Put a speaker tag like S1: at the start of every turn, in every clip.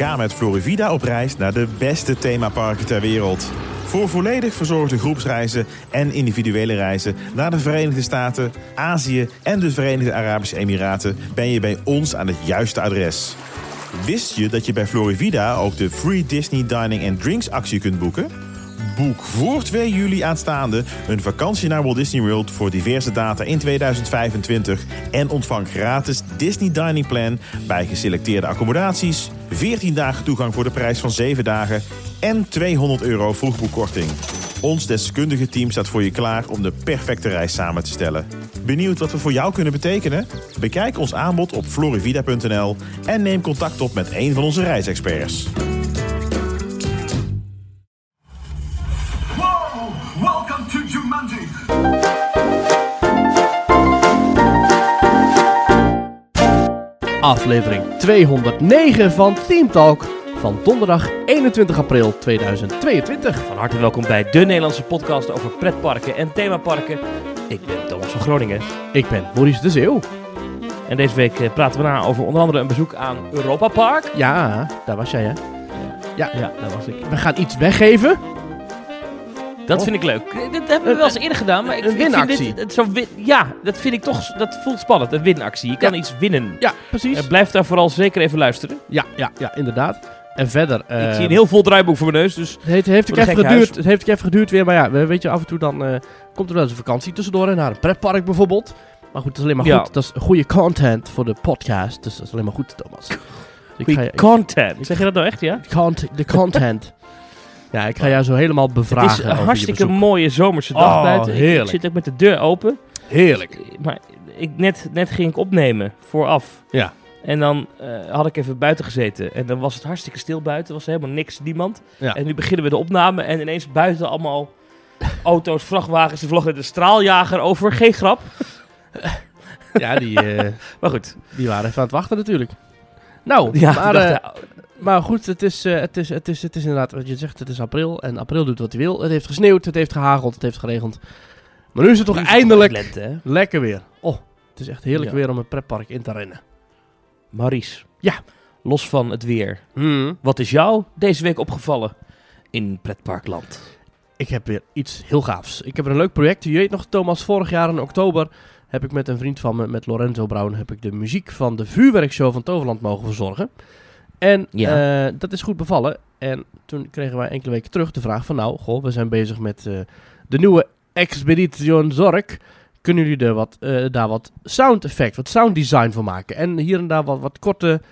S1: Ga met Florivida op reis naar de beste themaparken ter wereld. Voor volledig verzorgde groepsreizen en individuele reizen naar de Verenigde Staten, Azië en de Verenigde Arabische Emiraten ben je bij ons aan het juiste adres. Wist je dat je bij Florivida ook de Free Disney Dining and Drinks actie kunt boeken? Boek voor 2 juli aanstaande een vakantie naar Walt Disney World voor diverse data in 2025 en ontvang gratis Disney Dining Plan bij geselecteerde accommodaties, 14 dagen toegang voor de prijs van 7 dagen en €200 vroegboekkorting. Ons deskundige team staat voor je klaar om de perfecte reis samen te stellen. Benieuwd wat we voor jou kunnen betekenen? Bekijk ons aanbod op florivida.nl en neem contact op met een van onze reisexperts.
S2: Welcome to Jumanji.
S3: Aflevering 209 van Team Talk van donderdag 21 april 2022.
S4: Van harte welkom bij de Nederlandse podcast over pretparken en themaparken. Ik ben Thomas van Groningen.
S3: Ik ben Maurice de Zeeuw.
S4: En deze week praten we na over onder andere een bezoek aan Europa Park.
S3: Ja, daar was jij hè?
S4: Ja, daar was ik.
S3: We gaan iets weggeven.
S4: Dat vind ik leuk. Dit hebben we wel eens eerder gedaan, maar
S3: een winactie.
S4: Dat vind ik toch, dat voelt spannend, een winactie. Je kan iets winnen.
S3: Ja, precies.
S4: Blijf daar vooral zeker even luisteren.
S3: Ja, inderdaad. En verder...
S4: ik zie een heel vol draaiboek voor mijn neus, dus...
S3: Het heeft even geduurd weer, maar ja, weet je, af en toe dan komt er wel eens een vakantie tussendoor, hè, naar een pretpark bijvoorbeeld. Maar goed, dat is alleen maar goed. Dat is goede content voor de podcast, dus dat is alleen maar goed, Thomas.
S4: Content? Zeg je dat nou echt, ja?
S3: De content. Ja, ik ga jou zo helemaal bevragen.
S4: Het is een hartstikke mooie zomerse dag buiten.
S3: Heerlijk.
S4: Ik zit ook met de deur open.
S3: Heerlijk.
S4: Maar net ging ik opnemen, vooraf.
S3: Ja.
S4: En dan had ik even buiten gezeten. En dan was het hartstikke stil buiten. Was er helemaal niks, niemand. Ja. En nu beginnen we de opname. En ineens buiten allemaal auto's, vrachtwagens. Er vloog net een straaljager over. Geen grap.
S3: Ja,
S4: maar goed.
S3: Die waren even aan het wachten natuurlijk. Nou,
S4: ja,
S3: maar goed, het is inderdaad wat je zegt. Het is april en april doet wat hij wil. Het heeft gesneeuwd, het heeft gehageld, het heeft geregend. Maar nu is het toch eindelijk
S4: lente,
S3: lekker weer. Oh, het is echt heerlijk weer om een pretpark in te rennen.
S4: Maurice.
S3: Ja.
S4: Los van het weer. Wat is jou deze week opgevallen in pretparkland?
S3: Ik heb weer iets heel gaafs. Ik heb er een leuk project. Je weet nog, Thomas, vorig jaar in oktober heb ik met een vriend van me, met Lorenzo Brown, heb ik de muziek van de vuurwerkshow van Toverland mogen verzorgen. En dat is goed bevallen. En toen kregen wij enkele weken terug de vraag van, nou, goh, we zijn bezig met de nieuwe Expedition Zorg. Kunnen jullie daar wat sound effect, wat sound design voor maken? En hier en daar wat korte,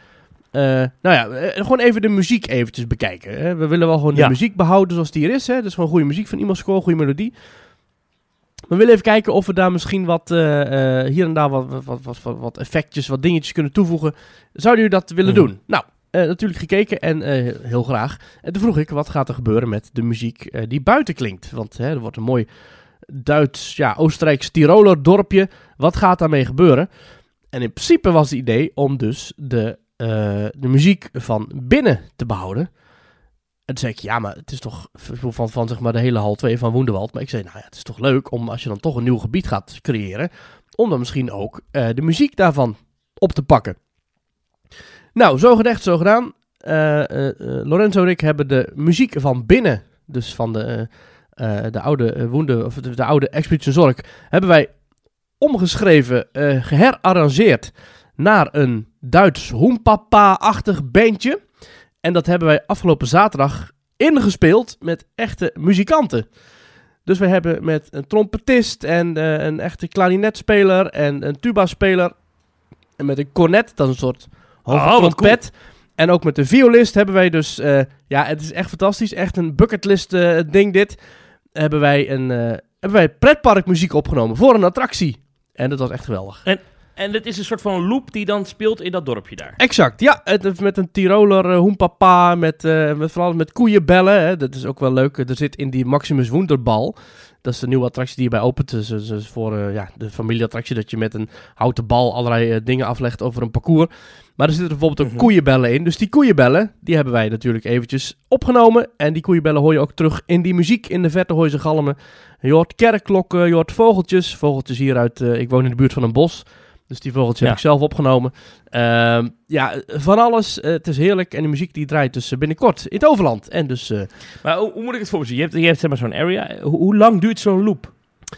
S3: gewoon even de muziek eventjes bekijken. Hè? We willen wel gewoon de muziek behouden zoals die er is. Hè? Dus gewoon goede muziek van iemand score, goede melodie. We willen even kijken of we daar misschien wat hier en daar wat effectjes, wat dingetjes kunnen toevoegen. Zouden jullie dat willen doen? Nou, natuurlijk gekeken en heel graag. En toen vroeg ik, wat gaat er gebeuren met de muziek die buiten klinkt? Want er wordt een mooi Duits, Oostenrijks-Tiroler dorpje. Wat gaat daarmee gebeuren? En in principe was het idee om dus de muziek van binnen te behouden. En toen zei ik, ja, maar het is toch van zeg maar de hele hal 2 van Woenderwald. Maar ik zei, nou ja, het is toch leuk om als je dan toch een nieuw gebied gaat creëren, om dan misschien ook de muziek daarvan op te pakken. Nou, zo gezegd, zo gedaan. Lorenzo en ik hebben de muziek van binnen, dus van de oude Expedition Zorg, hebben wij omgeschreven, geherarrangeerd naar een Duits hoempapa-achtig bandje. En dat hebben wij afgelopen zaterdag ingespeeld met echte muzikanten. Dus we hebben met een trompetist en een echte klarinetspeler en een tuba-speler. En met een cornet, dat is een soort hoge trompet. Cool. En ook met de violist hebben wij dus, het is echt fantastisch. Echt een bucketlist ding dit. Hebben wij pretparkmuziek opgenomen voor een attractie. En dat was echt geweldig.
S4: En het is een soort van loop die dan speelt in dat dorpje daar.
S3: Exact, ja. Met een Tiroler hoempapa, met vooral met koeienbellen. Hè. Dat is ook wel leuk. Er zit in die Maximus Wunderbal. Dat is de nieuwe attractie die hierbij opent. Dus voor de familieattractie dat je met een houten bal allerlei dingen aflegt over een parcours. Maar er zitten bijvoorbeeld ook koeienbellen in. Dus die koeienbellen, die hebben wij natuurlijk eventjes opgenomen. En die koeienbellen hoor je ook terug in die muziek. In de verte hoor je ze galmen. Je hoort kerkklokken, je hoort vogeltjes. Vogeltjes hier uit, ik woon in de buurt van een bos. Dus die vogeltje heb ik zelf opgenomen. Van alles. Het is heerlijk. En de muziek die draait dus binnenkort in het Overland. En dus...
S4: Maar hoe moet ik het voor me zien? Je hebt zeg maar zo'n area. Hoe lang duurt zo'n loop?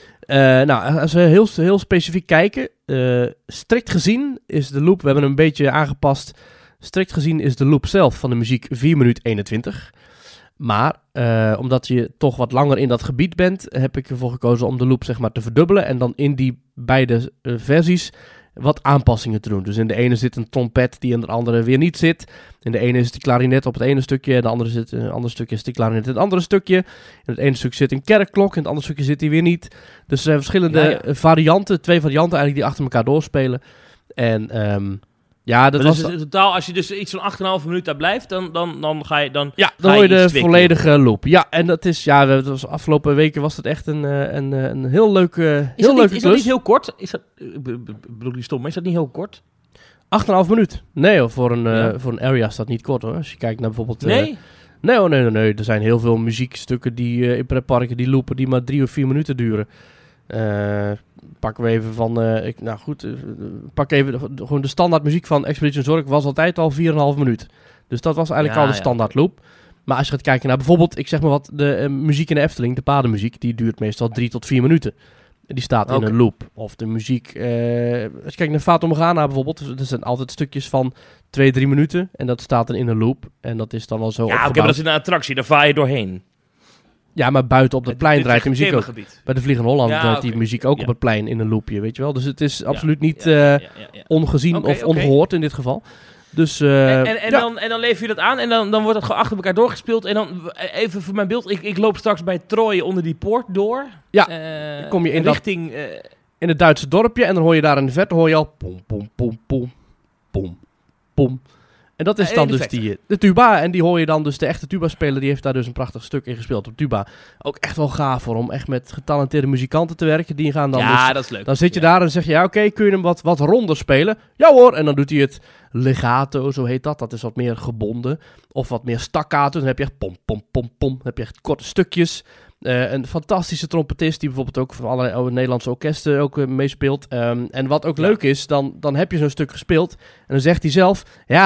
S3: Als we heel specifiek kijken. Strikt gezien is de loop... We hebben hem een beetje aangepast. Strikt gezien is de loop zelf van de muziek 4 minuten 21. Maar omdat je toch wat langer in dat gebied bent... heb ik ervoor gekozen om de loop zeg maar te verdubbelen. En dan in die beide versies... wat aanpassingen te doen. Dus in de ene zit een trompet die in de andere weer niet zit. In de ene is de klarinet op het ene stukje. In het andere stukje is de klarinet in het andere stukje. In het ene stuk zit een kerkklok. In het andere stukje zit die weer niet. Dus er zijn verschillende varianten. 2 varianten eigenlijk die achter elkaar doorspelen. En dat was...
S4: Dus in totaal, als je dus iets van 8,5 minuut daar blijft, dan ga je... Dan
S3: hoor je de volledige loop. Ja, en dat is... de afgelopen weken was het echt een heel leuke klus.
S4: Is dat niet heel kort? Ik bedoel niet stom, maar is dat niet heel kort?
S3: 8,5 minuut. Nee hoor, voor een area is dat niet kort hoor. Als je kijkt naar bijvoorbeeld...
S4: Nee?
S3: Nee. Er zijn heel veel muziekstukken die in pretparken die lopen die maar 3 of 4 minuten duren. Pakken we even van... pak even gewoon de standaard muziek van Expedition Zork was altijd al 4,5 minuut. Dus dat was eigenlijk al de standaard loop. Maar als je gaat kijken naar bijvoorbeeld, ik zeg maar wat, de muziek in de Efteling, de padenmuziek, die duurt meestal 3 tot 4 minuten. Die staat in een loop. Of de muziek... als je kijkt naar Fata Morgana bijvoorbeeld, dat zijn altijd stukjes van 2-3 minuten. En dat staat dan in een loop. En dat is dan wel zo opgebouwd.
S4: Maar dat is een attractie, daar vaar je doorheen.
S3: Ja, maar buiten op het plein draait de muziek ook. Bij de Vliegende Holland draait die muziek ook op het plein in een loopje, weet je wel. Dus het is absoluut niet ongezien of ongehoord in dit geval. Dus,
S4: en dan lever je dat aan en dan wordt het gewoon achter elkaar doorgespeeld. En dan, even voor mijn beeld, ik loop straks bij Troy onder die poort door.
S3: Ja, kom je in richting... in het Duitse dorpje en dan hoor je daar in de verte hoor je al... Pom, pom, pom, pom, pom, pom. En dat is dan dus de tuba. En die hoor je dan dus, de echte tuba-speler, die heeft daar dus een prachtig stuk in gespeeld op tuba. Ook echt wel gaaf voor om echt met getalenteerde muzikanten te werken. Die gaan dan
S4: dat is leuk.
S3: Dan zit je daar en zeg je, oké, kun je hem wat ronder spelen? Ja hoor, en dan doet hij het legato, zo heet dat. Dat is wat meer gebonden. Of wat meer staccato. Dan heb je echt pom, pom, pom, pom. Dan heb je echt korte stukjes. Een fantastische trompetist die bijvoorbeeld ook van allerlei Nederlandse orkesten ook meespeelt. En wat ook leuk is, dan heb je zo'n stuk gespeeld. En dan zegt hij zelf,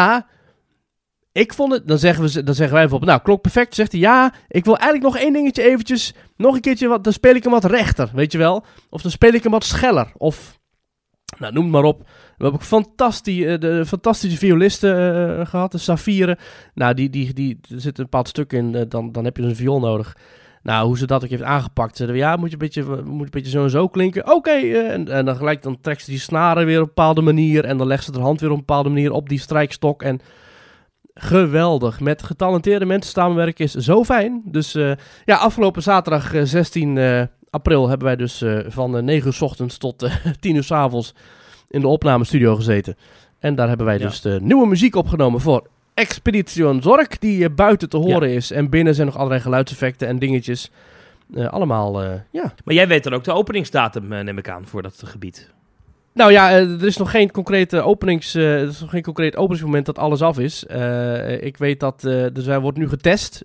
S3: ik vond het, dan zeggen wij bijvoorbeeld, klonk perfect. Zegt hij, ik wil eigenlijk nog één dingetje eventjes, nog een keertje, dan speel ik hem wat rechter, weet je wel. Of dan speel ik hem wat scheller. Of, noem het maar op. We hebben ook fantastische violisten gehad, de Safire. Nou, er zit een bepaald stuk in, dan heb je dus een viool nodig. Nou, hoe ze dat ook heeft aangepakt. Zeiden we, moet een beetje zo en zo klinken. Oké, en dan gelijk, dan trekt ze die snaren weer op een bepaalde manier. En dan legt ze de hand weer op een bepaalde manier op die strijkstok. En geweldig. Met getalenteerde mensen samenwerken is zo fijn. Dus afgelopen zaterdag 16 april hebben wij dus van 9 uur 's ochtends tot 10 uur 's avonds in de opnamestudio gezeten. En daar hebben wij dus de nieuwe muziek opgenomen voor Expedition Zork, die buiten te horen is. En binnen zijn nog allerlei geluidseffecten en dingetjes. Allemaal.
S4: Maar jij weet dan ook de openingsdatum, neem ik aan, voor dat gebied.
S3: Nou ja, er is nog geen concrete openingsmoment dat alles af is. Ik weet dat er wordt nu getest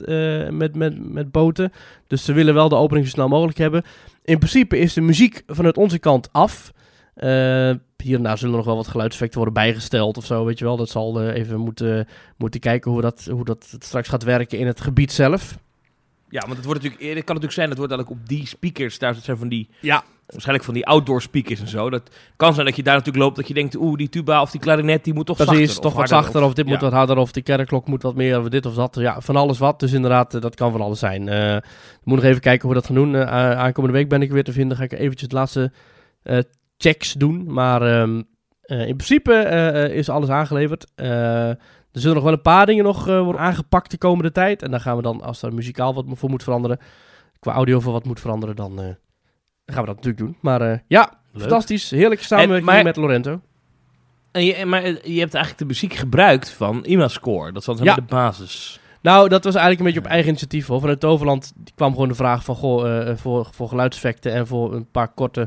S3: met boten. Dus ze willen wel de opening zo snel mogelijk hebben. In principe is de muziek vanuit onze kant af. Hier en daar zullen nog wel wat geluidseffecten worden bijgesteld of zo, weet je wel. Dat zal even moeten kijken hoe dat straks gaat werken in het gebied zelf.
S4: Ja, want het kan natuurlijk zijn, dat wordt eigenlijk op die speakers, daar zijn van die... Ja. Waarschijnlijk van die outdoor speakers en zo. Dat kan zijn dat je daar natuurlijk loopt, dat je denkt, die tuba of die klarinet, die moet toch zachter.
S3: Precies, toch wat zachter, of dit moet wat harder, of die kerkklok moet wat meer, of dit of dat. Ja, van alles wat. Dus inderdaad, dat kan van alles zijn. Ik moet nog even kijken hoe we dat gaan doen. Aankomende week ben ik weer te vinden. Ga ik eventjes de laatste checks doen. Maar in principe is alles aangeleverd. Er zullen nog wel een paar dingen nog worden aangepakt de komende tijd. En dan gaan we dan, als er muzikaal wat voor moet veranderen, qua audio voor wat moet veranderen, dan gaan we dat natuurlijk doen. Maar fantastisch. Heerlijke samenwerking met Lorento.
S4: Maar je hebt eigenlijk de muziek gebruikt van IMAscore. Dat was de basis.
S3: Nou, dat was eigenlijk een beetje op eigen initiatief. Hoor. Vanuit Toverland kwam gewoon de vraag van, voor geluidseffecten en voor een paar korte,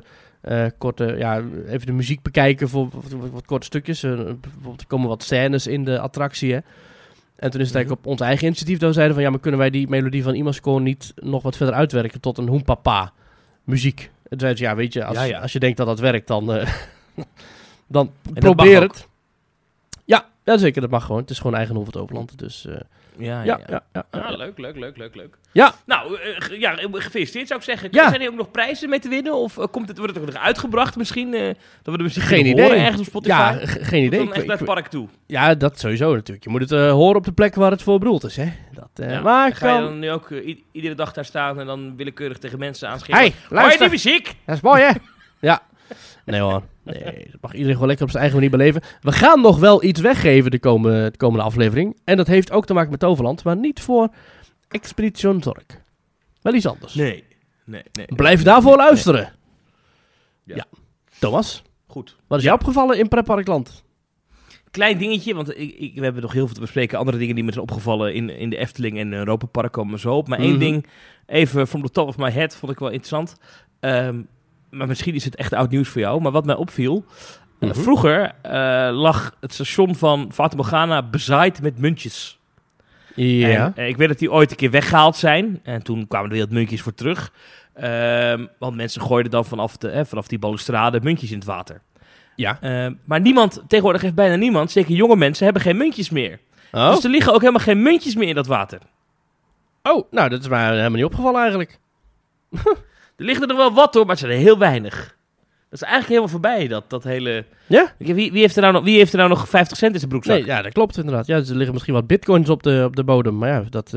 S3: even de muziek bekijken voor wat korte stukjes. Bijvoorbeeld, er komen wat scènes in de attractie, hè. En toen is het eigenlijk op ons eigen initiatief dat we zeiden van, maar kunnen wij die melodie van IMAscore niet nog wat verder uitwerken tot een Hoempapa muziek? En toen zeiden ze, weet je, als je denkt dat dat werkt, dan dan
S4: dat
S3: probeer
S4: mag
S3: het. Ja, zeker, dat mag gewoon. Het is gewoon eigendom van het Overland. Dus
S4: Ja. Leuk.
S3: Ja.
S4: Nou, gefeliciteerd zou ik zeggen.
S3: Ja.
S4: Zijn er ook nog prijzen mee te winnen? Of wordt het ook nog uitgebracht misschien? Dat we er misschien
S3: Geen
S4: kunnen horen
S3: idee.
S4: ergens op Spotify?
S3: Ja, geen idee.
S4: Dan echt naar het park toe.
S3: Ja, dat sowieso natuurlijk. Je moet het horen op de plek waar het voor bedoeld is, hè. Maar
S4: Ga je dan nu ook iedere dag daar staan en dan willekeurig tegen mensen aanschrijven?
S3: Hey, luister.
S4: Hoor je die muziek?
S3: Dat is mooi, hè? Ja. Nee hoor. Nee, dat mag iedereen gewoon lekker op zijn eigen manier beleven. We gaan nog wel iets weggeven de komende aflevering. En dat heeft ook te maken met Toverland, maar niet voor Expedition Zork. Wel iets anders.
S4: Nee.
S3: Blijf daarvoor luisteren.
S4: Ja.
S3: Ja. Thomas,
S4: Goed.
S3: wat is jou opgevallen in Pretparkland?
S4: Klein dingetje, want we hebben nog heel veel te bespreken. Andere dingen die me zijn opgevallen in de Efteling en Europa Park komen zo op. Maar één ding, even from the top of my head, vond ik wel interessant. Maar misschien is het echt oud nieuws voor jou. Maar wat mij opviel, vroeger lag het station van Fata Morgana bezaaid met muntjes.
S3: Ja.
S4: En, ik weet dat die ooit een keer weggehaald zijn. En toen kwamen er weer wat muntjes voor terug. Want mensen gooiden dan vanaf die balustrade muntjes in het water.
S3: Ja.
S4: Maar tegenwoordig heeft bijna niemand, zeker jonge mensen, hebben geen muntjes meer.
S3: Oh?
S4: Dus er liggen ook helemaal geen muntjes meer in dat water.
S3: Oh, nou, dat is mij helemaal niet opgevallen eigenlijk.
S4: Er liggen er wel wat hoor, maar het zijn er heel weinig. Dat is eigenlijk helemaal voorbij, dat hele...
S3: Ja?
S4: Wie heeft er nou nog 50 cent in zijn broekzak?
S3: Nee, ja, dat klopt inderdaad. Ja, dus er liggen misschien wat bitcoins op de bodem, maar ja, dat...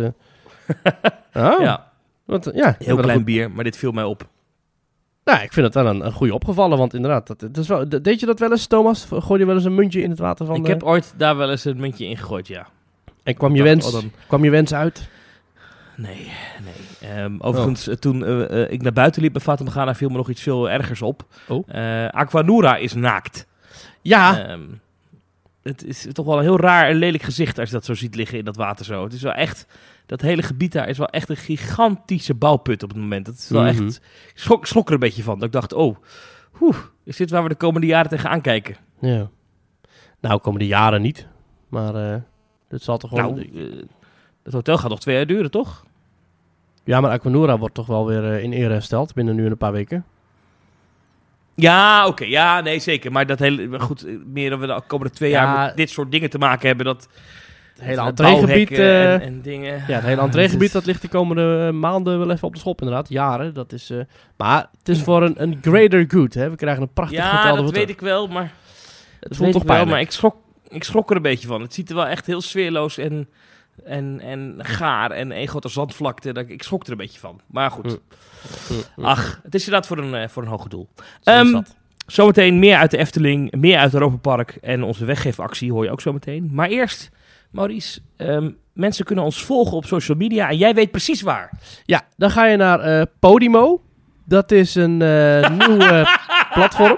S3: Oh.
S4: Ja,
S3: Ja,
S4: heel klein bier, maar dit viel mij op.
S3: Nou, ik vind het wel een goede opgevallen, want inderdaad, dat is wel, deed je dat wel eens, Thomas? Gooi je wel eens een muntje in het water van...
S4: Ik heb ooit daar wel eens een muntje in gegooid, ja.
S3: En kwam je wens uit?
S4: Nee. Overigens, toen ik naar buiten liep bij Fata Morgana, viel me nog iets veel ergers op. Aquanura is naakt.
S3: Ja.
S4: Het is toch wel een heel raar en lelijk gezicht als je dat zo ziet liggen in dat water zo. Het is wel echt... Dat hele gebied daar is wel echt een gigantische bouwput op het moment. Dat is wel echt... Ik schrok er een beetje van. Dat ik dacht, is dit waar we de komende jaren tegenaan kijken?
S3: Ja. Nou, komende jaren niet. Maar dit zal toch wel...
S4: Het hotel gaat nog 2 jaar duren, toch?
S3: Ja, maar Aquanura wordt toch wel weer in ere hersteld binnen nu een paar weken.
S4: Ja, oké. Ja, nee, zeker. Maar dat hele... Goed, meer dan we de komende 2 jaar met dit soort dingen te maken hebben, dat...
S3: Het hele entreegebied
S4: en dingen.
S3: Ja, het hele entreegebied dat ligt de komende maanden wel even op de schop inderdaad. Jaren, dat is... maar het is voor een greater good, hè. We krijgen een prachtig hotel.
S4: Ja, dat weet ik wel, maar...
S3: Het voelt toch pijnlijk.
S4: Maar ik schrok er een beetje van. Het ziet er wel echt heel sfeerloos en gaar en een grote zandvlakte. Ik schrok er een beetje van. Maar goed. Ach, het is inderdaad voor een hoger doel. Zometeen meer uit de Efteling, meer uit Europa Park en onze weggeefactie hoor je ook zometeen. Maar eerst... Maurice, mensen kunnen ons volgen op social media en jij weet precies waar. Ja,
S3: dan ga je naar Podimo. Dat is een nieuw platform.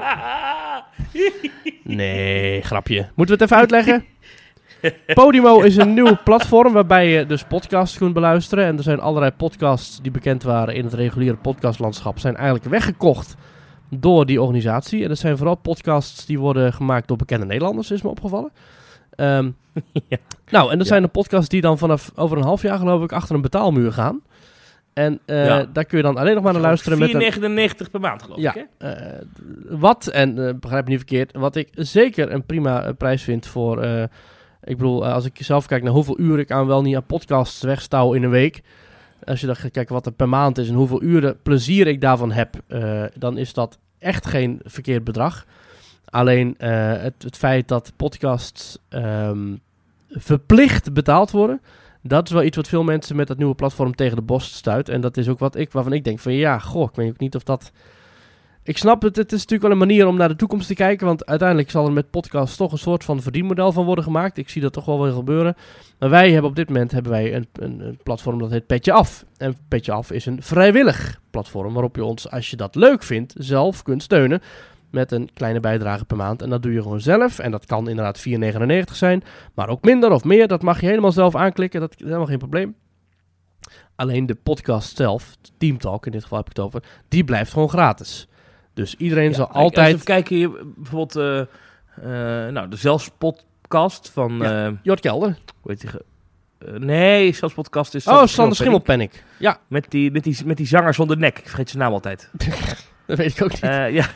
S3: Nee, grapje. Moeten we het even uitleggen? Podimo is een nieuw platform waarbij je dus podcasts kunt beluisteren. En er zijn allerlei podcasts die bekend waren in het reguliere podcastlandschap. Zijn eigenlijk weggekocht door die organisatie. En dat zijn vooral podcasts die worden gemaakt door bekende Nederlanders, is me opgevallen. Ja. Nou, en dat zijn de podcasts die dan vanaf over een half jaar geloof ik achter een betaalmuur gaan. En daar kun je dan alleen nog maar naar luisteren met
S4: $4,99 per maand geloof ik, hè?
S3: Begrijp me niet verkeerd, wat ik zeker een prima prijs vind voor... ik bedoel, als ik zelf kijk naar hoeveel uur ik wel niet aan podcasts wegstouw in een week. Als je dan gaat kijken wat er per maand is en hoeveel uren plezier ik daarvan heb, dan is dat echt geen verkeerd bedrag. Alleen het feit dat podcasts verplicht betaald worden, dat is wel iets wat veel mensen met dat nieuwe platform tegen de borst stuit. En dat is ook waarvan ik denk van ik weet ook niet of dat... Ik snap het is natuurlijk wel een manier om naar de toekomst te kijken, want uiteindelijk zal er met podcasts toch een soort van verdienmodel van worden gemaakt. Ik zie dat toch wel weer gebeuren. Maar wij hebben op dit moment een platform dat heet Petje Af. En Petje Af is een vrijwillig platform waarop je ons, als je dat leuk vindt, zelf kunt steunen. Met een kleine bijdrage per maand. En dat doe je gewoon zelf. En dat kan inderdaad $4,99 zijn. Maar ook minder of meer. Dat mag je helemaal zelf aanklikken. Dat is helemaal geen probleem. Alleen de podcast zelf, Team Talk in dit geval heb ik het over, die blijft gewoon gratis. Dus iedereen zal altijd...
S4: Even kijken hier, bijvoorbeeld de Zelfs-podcast van...
S3: Jort Kelder.
S4: Hoe heet die? Nee, Zelfs-podcast is...
S3: Sander Schimmelpenninck. Ja.
S4: Met die zanger zonder nek. Ik vergeet zijn naam altijd.
S3: Dat weet ik ook niet.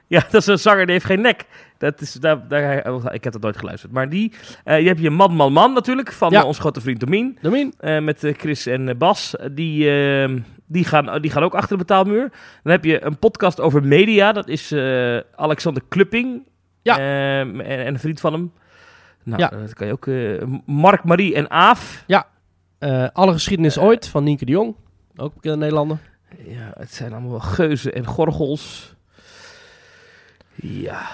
S4: Ja, dat is een zanger die heeft geen nek. Dat is, ik heb dat nooit geluisterd. Maar je hebt je Man natuurlijk, van ons grote vriend Domien. Met Chris en Bas. Die gaan ook achter de betaalmuur. Dan heb je een podcast over media. Dat is Alexander Klupping. Ja. En een vriend van hem. Nou, dat kan je ook. Mark, Marie en Aaf.
S3: Ja. Alle geschiedenis ooit, van Nienke de Jong. Ook bekende Nederlander.
S4: Ja, het zijn allemaal wel geuzen en gorgels. Ja.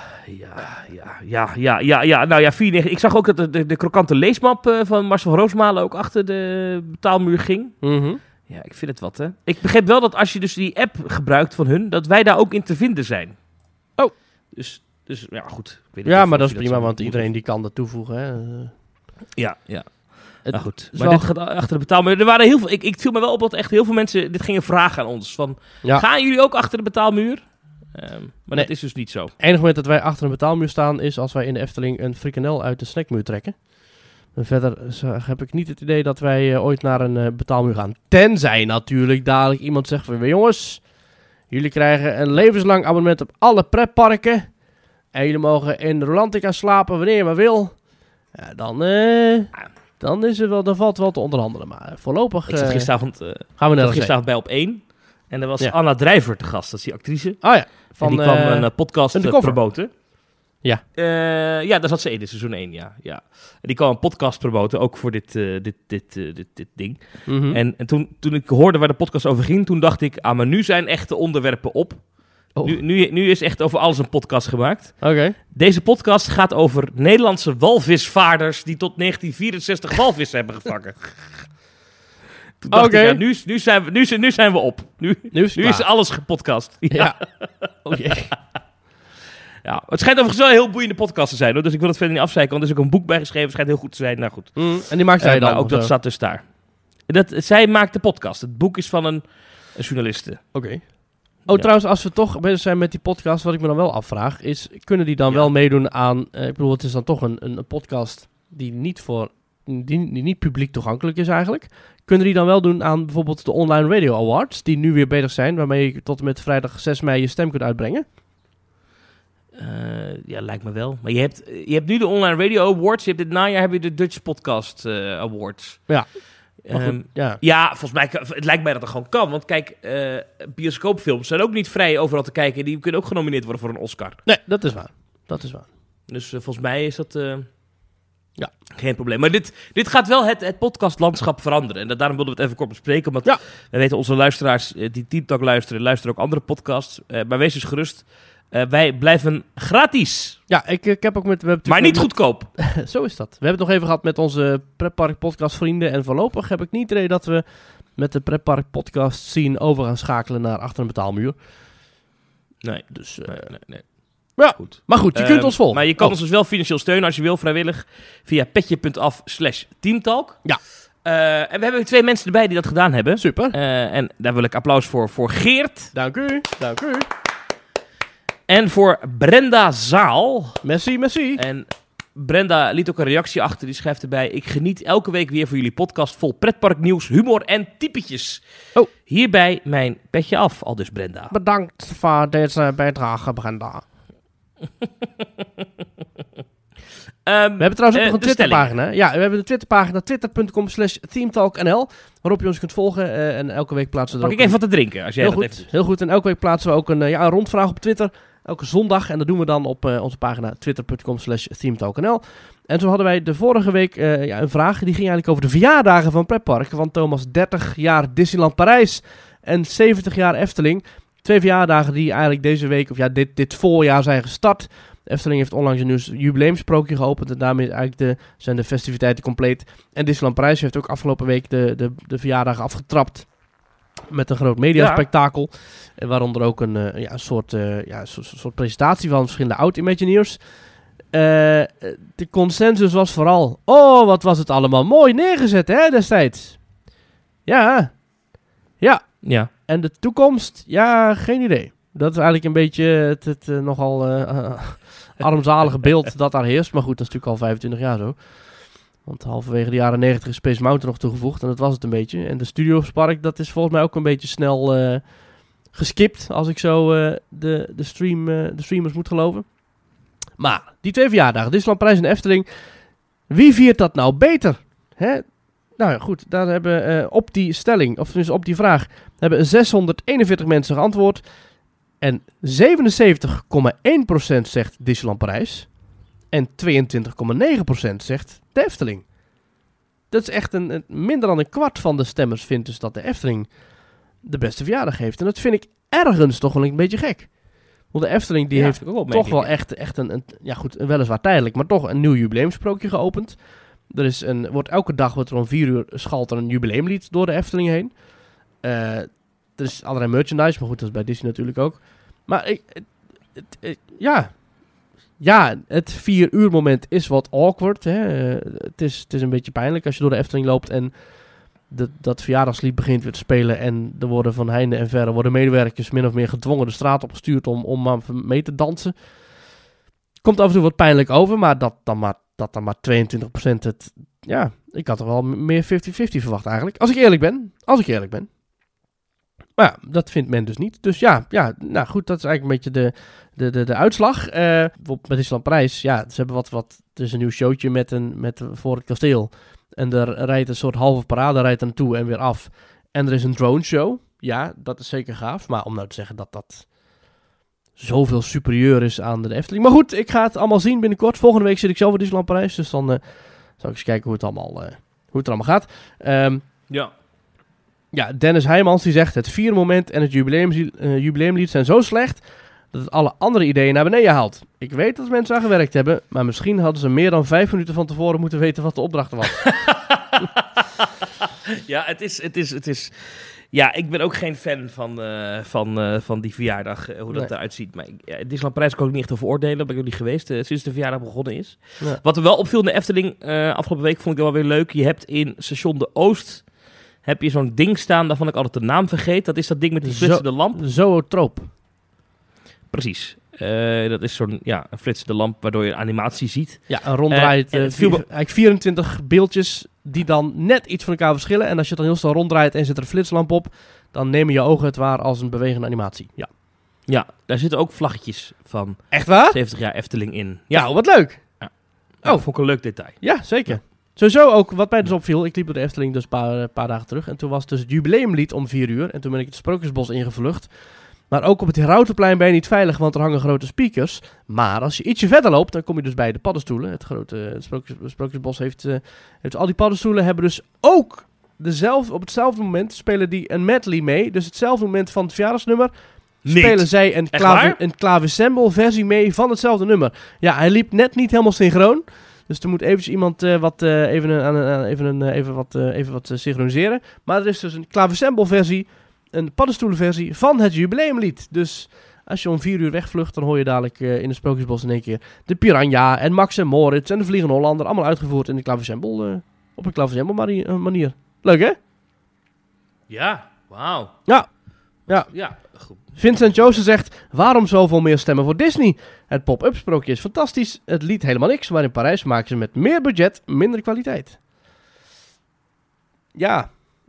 S4: Nou ja, 94. Ik zag ook dat de krokante leesmap van Marcel van Roosmalen ook achter de betaalmuur ging.
S3: Mm-hmm.
S4: Ja, ik vind het wat, hè. Ik begreep wel dat als je dus die app gebruikt van hun, dat wij daar ook in te vinden zijn.
S3: Oh.
S4: Dus ja, goed. Ik weet niet
S3: maar dat is prima, want iedereen die kan dat toevoegen, hè.
S4: Ja. Nou goed, maar dit gaat achter de betaalmuur. Er waren heel veel. Ik viel me wel op dat echt heel veel mensen dit gingen vragen aan ons. Van, gaan jullie ook achter de betaalmuur? Maar dat is dus niet zo. Het
S3: enige moment dat wij achter een betaalmuur staan is als wij in de Efteling een frikandel uit de snackmuur trekken. En verder heb ik niet het idee dat wij ooit naar een betaalmuur gaan. Tenzij natuurlijk dadelijk iemand zegt van, jongens, jullie krijgen een levenslang abonnement op alle pretparken. En jullie mogen in Rolantica slapen wanneer je maar wil. Ja, dan is er wel, dan valt wel te onderhandelen. Maar voorlopig
S4: ik zat gisteravond,
S3: gaan we
S4: gisteravond bij Op1. En er was Anna Drijver te gast, dat is die actrice.
S3: Oh ja.
S4: En die kwam een podcast promoten.
S3: Ja.
S4: Daar zat ze in seizoen 1, ja. En die kwam een podcast promoten, ook voor dit ding.
S3: Mm-hmm.
S4: En toen ik hoorde waar de podcast over ging, toen dacht ik, maar nu zijn echte onderwerpen op. Oh. Nu is echt over alles een podcast gemaakt.
S3: Oké.
S4: Deze podcast gaat over Nederlandse walvisvaarders die tot 1964 walvissen hebben gevangen. Toen dacht ik, nu zijn we op. Nu is alles gepodcast. Ja. Ja, het schijnt overigens wel een heel boeiende podcast te zijn, hoor. Dus ik wil het verder niet afzeiken, want er is ook een boek bij geschreven. Het schijnt heel goed te zijn. Nou goed.
S3: En die maakt zij dan?
S4: Ook dat staat dus daar. Zij maakt de podcast. Het boek is van een journaliste.
S3: Oké. Trouwens, als we toch bezig zijn met die podcast, wat ik me dan wel afvraag, is, kunnen die dan wel meedoen aan, ik bedoel, het is dan toch een podcast die niet publiek toegankelijk is eigenlijk. Kunnen die dan wel doen aan bijvoorbeeld de Online Radio Awards, die nu weer bezig zijn, waarmee je tot en met vrijdag 6 mei je stem kunt uitbrengen?
S4: Lijkt me wel. Maar je hebt nu de Online Radio Awards, je hebt dit najaar heb je de Dutch Podcast Awards.
S3: Ja.
S4: Volgens mij, het lijkt mij dat het gewoon kan. Want kijk, bioscoopfilms zijn ook niet vrij overal te kijken. Die kunnen ook genomineerd worden voor een Oscar.
S3: Nee, dat is waar.
S4: Dus volgens mij is dat geen probleem. Maar dit gaat wel het podcastlandschap veranderen. En daarom wilden we het even kort bespreken. Want wij weten, onze luisteraars die Team Talk luisteren ook andere podcasts. Maar wees dus gerust. Wij blijven gratis.
S3: Ja, ik heb ook
S4: maar niet goedkoop.
S3: Zo is dat. We hebben het nog even gehad met onze Pretpark podcast vrienden. En voorlopig heb ik niet het idee dat we met de Pretpark podcast scene over gaan schakelen naar achter een betaalmuur.
S4: Nee.
S3: Dus,
S4: nee.
S3: Ja, goed. Maar goed, je kunt ons volgen.
S4: Maar je kan ons dus wel financieel steunen als je wil, vrijwillig. Via petje.af/teamtalk.
S3: Ja.
S4: En we hebben 2 mensen erbij die dat gedaan hebben.
S3: Super.
S4: En daar wil ik applaus voor Geert.
S3: Dank u.
S4: En voor Brenda Zaal.
S3: Merci.
S4: En Brenda liet ook een reactie achter. Die schrijft erbij: ik geniet elke week weer van jullie podcast vol pretparknieuws, humor en typetjes. Oh. Hierbij mijn petje af, aldus Brenda.
S3: Bedankt voor deze bijdrage, Brenda. We hebben trouwens ook nog een Twitterpagina. Ja, we hebben de Twitterpagina twitter.com/themetalknl, waarop je ons kunt volgen. En elke week plaatsen we
S4: er ook... Pak ik even wat te drinken, als jij dat heeft.
S3: Heel goed. En elke week plaatsen we ook een rondvraag op Twitter. Elke zondag. En dat doen we dan op onze pagina twitter.com/themetalknl. En zo hadden wij de vorige week een vraag. Die ging eigenlijk over de verjaardagen van pretparken. Van Thomas 30 jaar Disneyland Parijs en 70 jaar Efteling. 2 verjaardagen die eigenlijk deze week, of dit voorjaar zijn gestart. De Efteling heeft onlangs een jubileumsprookje geopend en daarmee zijn de festiviteiten compleet. En Disneyland Parijs heeft ook afgelopen week de verjaardagen afgetrapt met een groot mediaspectakel. Ja. Waaronder ook een soort presentatie van verschillende oud-Imagineers. De consensus was vooral, wat was het allemaal mooi neergezet, hè, destijds. Ja. En de toekomst, geen idee. Dat is eigenlijk een beetje het nogal armzalige beeld dat daar heerst. Maar goed, dat is natuurlijk al 25 jaar zo. Want halverwege de jaren 90 is Space Mountain nog toegevoegd. En dat was het een beetje. En de Studiospark, dat is volgens mij ook een beetje snel geskipt, als ik zo de streamers moet geloven. Maar, die 2 verjaardagen, Disneyland Parijs en Efteling, wie viert dat nou beter? Hè? Nou ja, goed, daar hebben op die stelling, of dus op die vraag, hebben 641 mensen geantwoord. En 77,1% zegt Disneyland Parijs. En 22,9% zegt de Efteling. Dat is echt minder dan een kwart van de stemmers vindt dus dat de Efteling de beste verjaardag heeft. En dat vind ik ergens toch wel een beetje gek. Want de Efteling die heeft toch wel echt een weliswaar tijdelijk, maar toch een nieuw jubileumsprookje geopend. Elke dag wordt er om 4 uur schalt er een jubileumlied door de Efteling heen. Er is allerlei merchandise, maar goed, dat is bij Disney natuurlijk ook. Maar het 4 uur moment is wat awkward. Hè? Het is een beetje pijnlijk als je door de Efteling loopt en dat verjaardagslied begint weer te spelen. En er worden van heinde en verre worden medewerkers min of meer gedwongen de straat opgestuurd om maar mee te dansen. Komt af en toe wat pijnlijk over, maar dat dan maar 22% het... Ja, ik had er wel meer 50-50 verwacht eigenlijk. Als ik eerlijk ben. Maar ja, dat vindt men dus niet. Dus nou goed, dat is eigenlijk een beetje de uitslag. Bijvoorbeeld met Disneyland Parijs, ze hebben wat... Er is een nieuw showtje voor het kasteel. En er rijdt een soort halve parade rijdt er naartoe en weer af. En er is een drone show. Ja, dat is zeker gaaf. Maar om nou te zeggen dat zoveel superieur is aan de Efteling. Maar goed, ik ga het allemaal zien binnenkort. Volgende week zit ik zelf in Disneyland Parijs. Dus dan zal ik eens kijken hoe het allemaal gaat. Ja, Dennis Heijmans die zegt... Het viermoment en het jubileumlied zijn zo slecht... dat het alle andere ideeën naar beneden haalt. Ik weet dat mensen aan gewerkt hebben... maar misschien hadden ze meer dan 5 minuten van tevoren moeten weten... wat de opdracht was.
S4: Ja, het is... Ja, ik ben ook geen fan van die verjaardag, hoe dat eruit ziet. Maar Disneyland Parijs kan ik niet echt over oordelen. Ben ik ook niet geweest sinds de verjaardag begonnen is. Ja. Wat er wel opviel in de Efteling afgelopen week vond ik wel weer leuk. Je hebt in Station de Oost heb je zo'n ding staan, daarvan ik altijd de naam vergeet. Dat is dat ding met die flitsende lamp.
S3: Zoetroop.
S4: Precies. Dat is een flitsende lamp waardoor je een animatie ziet.
S3: Ja, een ronddraait. Eigenlijk 24 beeldjes die dan net iets van elkaar verschillen. En als je dan heel snel ronddraait en zit er een flitslamp op, dan nemen je ogen het waar als een bewegende animatie. Ja.
S4: Ja, daar zitten ook vlaggetjes van.
S3: Echt waar?
S4: 70 jaar Efteling in.
S3: Ja, nou, wat leuk.
S4: Ja. Vond ik een leuk detail.
S3: Ja, zeker. Ja. Sowieso ook, wat mij dus opviel, ik liep door de Efteling dus een paar dagen terug. En toen was dus het jubileumlied om 4 uur. En toen ben ik het Sprookjesbos ingevlucht. Maar ook op het Herautenplein ben je niet veilig, want er hangen grote speakers. Maar als je ietsje verder loopt, dan kom je dus bij de paddenstoelen. Het Sprookjesbos heeft al die paddenstoelen, hebben dus ook op hetzelfde moment spelen die een medley mee. Dus hetzelfde moment van het verjaardagsnummer spelen zij een clavicembal versie mee van hetzelfde nummer. Ja, hij liep net niet helemaal synchroon. Dus er moet eventjes iemand even wat synchroniseren. Maar er is dus een clavicembal versie, een paddenstoelenversie van het jubileumlied. Dus als je om 4 uur wegvlucht, dan hoor je dadelijk in het Sprookjesbos in één keer de Piranha en Max en Moritz en de Vliegende Hollander. Allemaal uitgevoerd in de clavicembal, op een clavicembal manier. Leuk, hè?
S4: Ja, wauw.
S3: Ja, goed. Vincent Joosten zegt, waarom zoveel meer stemmen voor Disney? Het pop-up sprookje is fantastisch. Het lied helemaal niks, maar in Parijs maken ze met meer budget minder kwaliteit. Ja,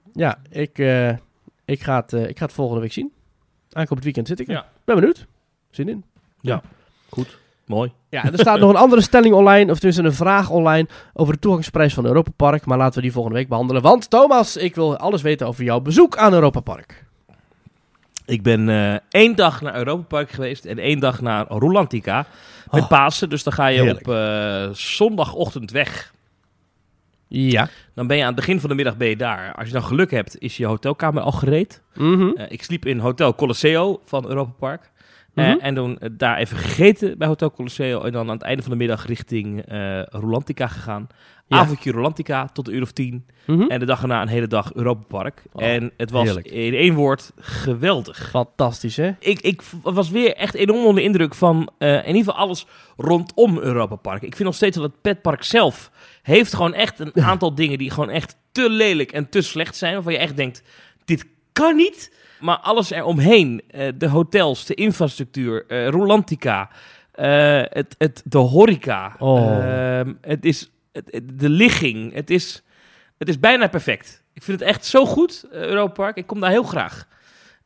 S3: ik ga het volgende week zien. Aankomend weekend zit ik er. Ja. Ben benieuwd. Zin in.
S4: Ja, goed. Mooi.
S3: Ja, er staat nog een andere stelling online, of tenminste een vraag online over de toegangsprijs van Europa Park. Maar laten we die volgende week behandelen. Want Thomas, ik wil alles weten over jouw bezoek aan Europa Park.
S4: Ik ben 1 dag naar Europa Park geweest en 1 dag naar Rulantica met Pasen. Dus dan ga je heerlijk. Op zondagochtend weg.
S3: Ja.
S4: Dan ben je aan het begin van de middag daar. Als je dan geluk hebt, is je hotelkamer al gereed.
S3: Mm-hmm.
S4: Ik sliep in Hotel Colosseo van Europa Park. En toen daar even gegeten bij Hotel Colosseo. En dan aan het einde van de middag richting Rulantica gegaan. Ja. Avondje Rulantica tot 10:00. Mm-hmm. En de dag erna een hele dag Europa Park. En het was heerlijk. In 1 woord geweldig.
S3: Fantastisch, hè?
S4: Ik was weer echt enorm onder de indruk van in ieder geval alles rondom Europa Park. Ik vind nog steeds dat het petpark zelf heeft gewoon echt een aantal dingen die gewoon echt te lelijk en te slecht zijn. Waarvan je echt denkt, dit kan niet. Maar alles eromheen, de hotels, de infrastructuur, Rulantica, de horeca, het is de ligging. Het is bijna perfect. Ik vind het echt zo goed, Europa Park. Ik kom daar heel graag.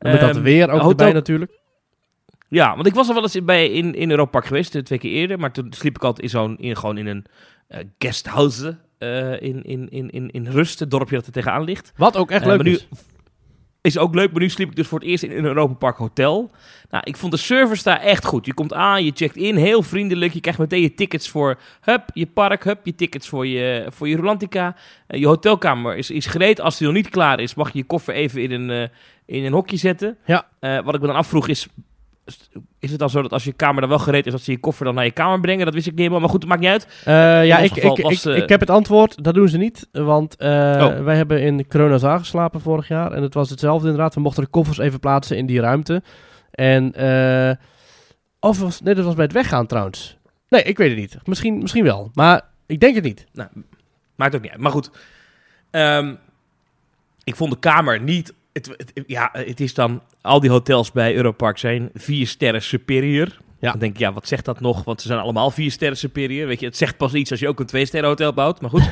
S3: Met dat weer ook erbij natuurlijk.
S4: Ja, want ik was al wel eens in Europa Park geweest, 2 keer eerder. Maar toen sliep ik altijd gewoon in een guesthouse in Rust, het dorpje dat er tegenaan ligt.
S3: Wat ook echt leuk is.
S4: Is ook leuk, maar nu sliep ik dus voor het eerst in een Europa Park hotel. Nou, ik vond de service daar echt goed. Je komt aan, je checkt in, heel vriendelijk. Je krijgt meteen je tickets voor je park, je tickets voor je Rulantica. Je hotelkamer is gereed. Als die nog niet klaar is, mag je je koffer even in een hokje zetten. Ja. Wat ik me dan afvroeg is het dan zo dat als je kamer dan wel gereed is, dat ze je koffer dan naar je kamer brengen? Dat wist ik niet helemaal, maar goed, dat maakt niet uit.
S3: Ik heb het antwoord, dat doen ze niet. Want wij hebben in Coronazaal geslapen vorig jaar. En het was hetzelfde inderdaad. We mochten de koffers even plaatsen in die ruimte. En, dat was bij het weggaan trouwens. Nee, ik weet het niet. Misschien wel, maar ik denk het niet.
S4: Nou, maakt ook niet uit. Maar goed, ik vond de kamer niet... Het is dan... Al die hotels bij Europark zijn 4 sterren superior. Ja. Dan denk ik, wat zegt dat nog? Want ze zijn allemaal 4 sterren superior. Weet je, het zegt pas iets als je ook een 2-sterren hotel bouwt. Maar goed.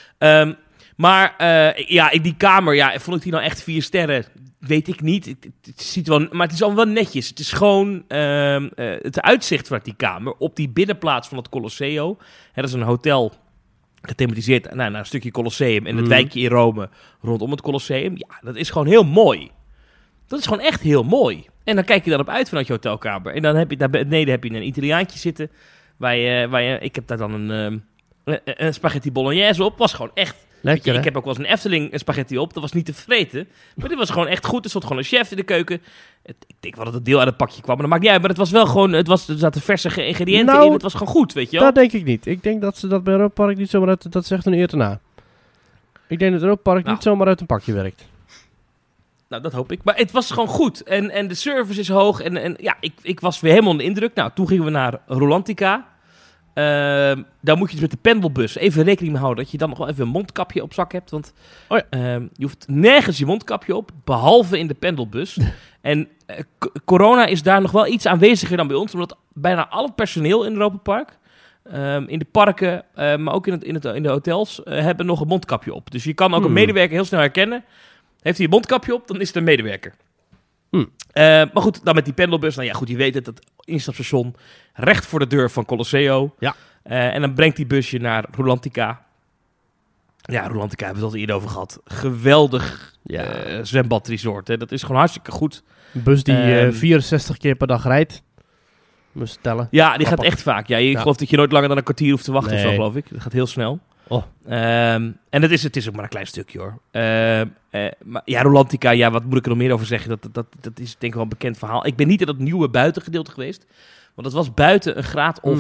S4: Die kamer, vond ik die nou echt 4 sterren? Weet ik niet. Het ziet wel, maar het is allemaal wel netjes. Het is gewoon het uitzicht vanuit die kamer op die binnenplaats van het Colosseo. Dat is een hotel... gethematiseerd naar een stukje Colosseum en het wijkje in Rome rondom het Colosseum. Ja, dat is gewoon heel mooi. Dat is gewoon echt heel mooi. En dan kijk je daarop uit vanuit je hotelkamer. En dan heb je daar beneden heb je een Italiaantje zitten. Ik heb daar dan een spaghetti bolognese op. Was gewoon echt...
S3: Lekker,
S4: ik heb ook wel eens een Efteling spaghetti op. Dat was niet te vreten. Maar dit was gewoon echt goed. Er stond gewoon een chef in de keuken. Ik denk wel dat het deel uit het pakje kwam. Maar dat maakt niet uit. Maar het was wel gewoon... Er zaten verse ingrediënten in. Het was gewoon goed, weet je wel.
S3: Dat denk ik niet. Ik denk dat ze dat bij Europa Park niet zomaar uit... Dat zegt een eer te na. Ik denk dat Europa Park niet zomaar uit een pakje werkt.
S4: Nou, dat hoop ik. Maar het was gewoon goed. En de service is hoog. Ik was weer helemaal onder de indruk. Nou, toen gingen we naar Rulantica. Daar moet je dus met de pendelbus even rekening mee houden dat je dan nog wel even een mondkapje op zak hebt. Want je hoeft nergens je mondkapje op, behalve in de pendelbus. En corona is daar nog wel iets aanweziger dan bij ons, omdat bijna al het personeel in Europa Park, in de parken, maar ook in de hotels, hebben nog een mondkapje op. Dus je kan ook een medewerker heel snel herkennen. Heeft hij een mondkapje op, dan is het een medewerker. Maar goed, dan met die pendelbus. Nou ja, goed, je weet het instapstation recht voor de deur van Colosseo. Ja. En dan brengt die busje naar Rulantica. Ja, Rulantica hebben we het al eerder over gehad. Geweldig zwembadresort. Hè. Dat is gewoon hartstikke goed.
S3: Een bus die 64 keer per dag rijdt. Moest tellen.
S4: Ja, die gaat echt vaak. Ja, je gelooft dat je nooit langer dan een kwartier hoeft te wachten of zo, geloof ik. Dat gaat heel snel. Oh. En het is ook maar een klein stukje, hoor. Maar ja, Rulantica, wat moet ik er nog meer over zeggen? Dat is denk ik wel een bekend verhaal. Ik ben niet in dat nieuwe buitengedeelte geweest. Want dat was buiten een graad of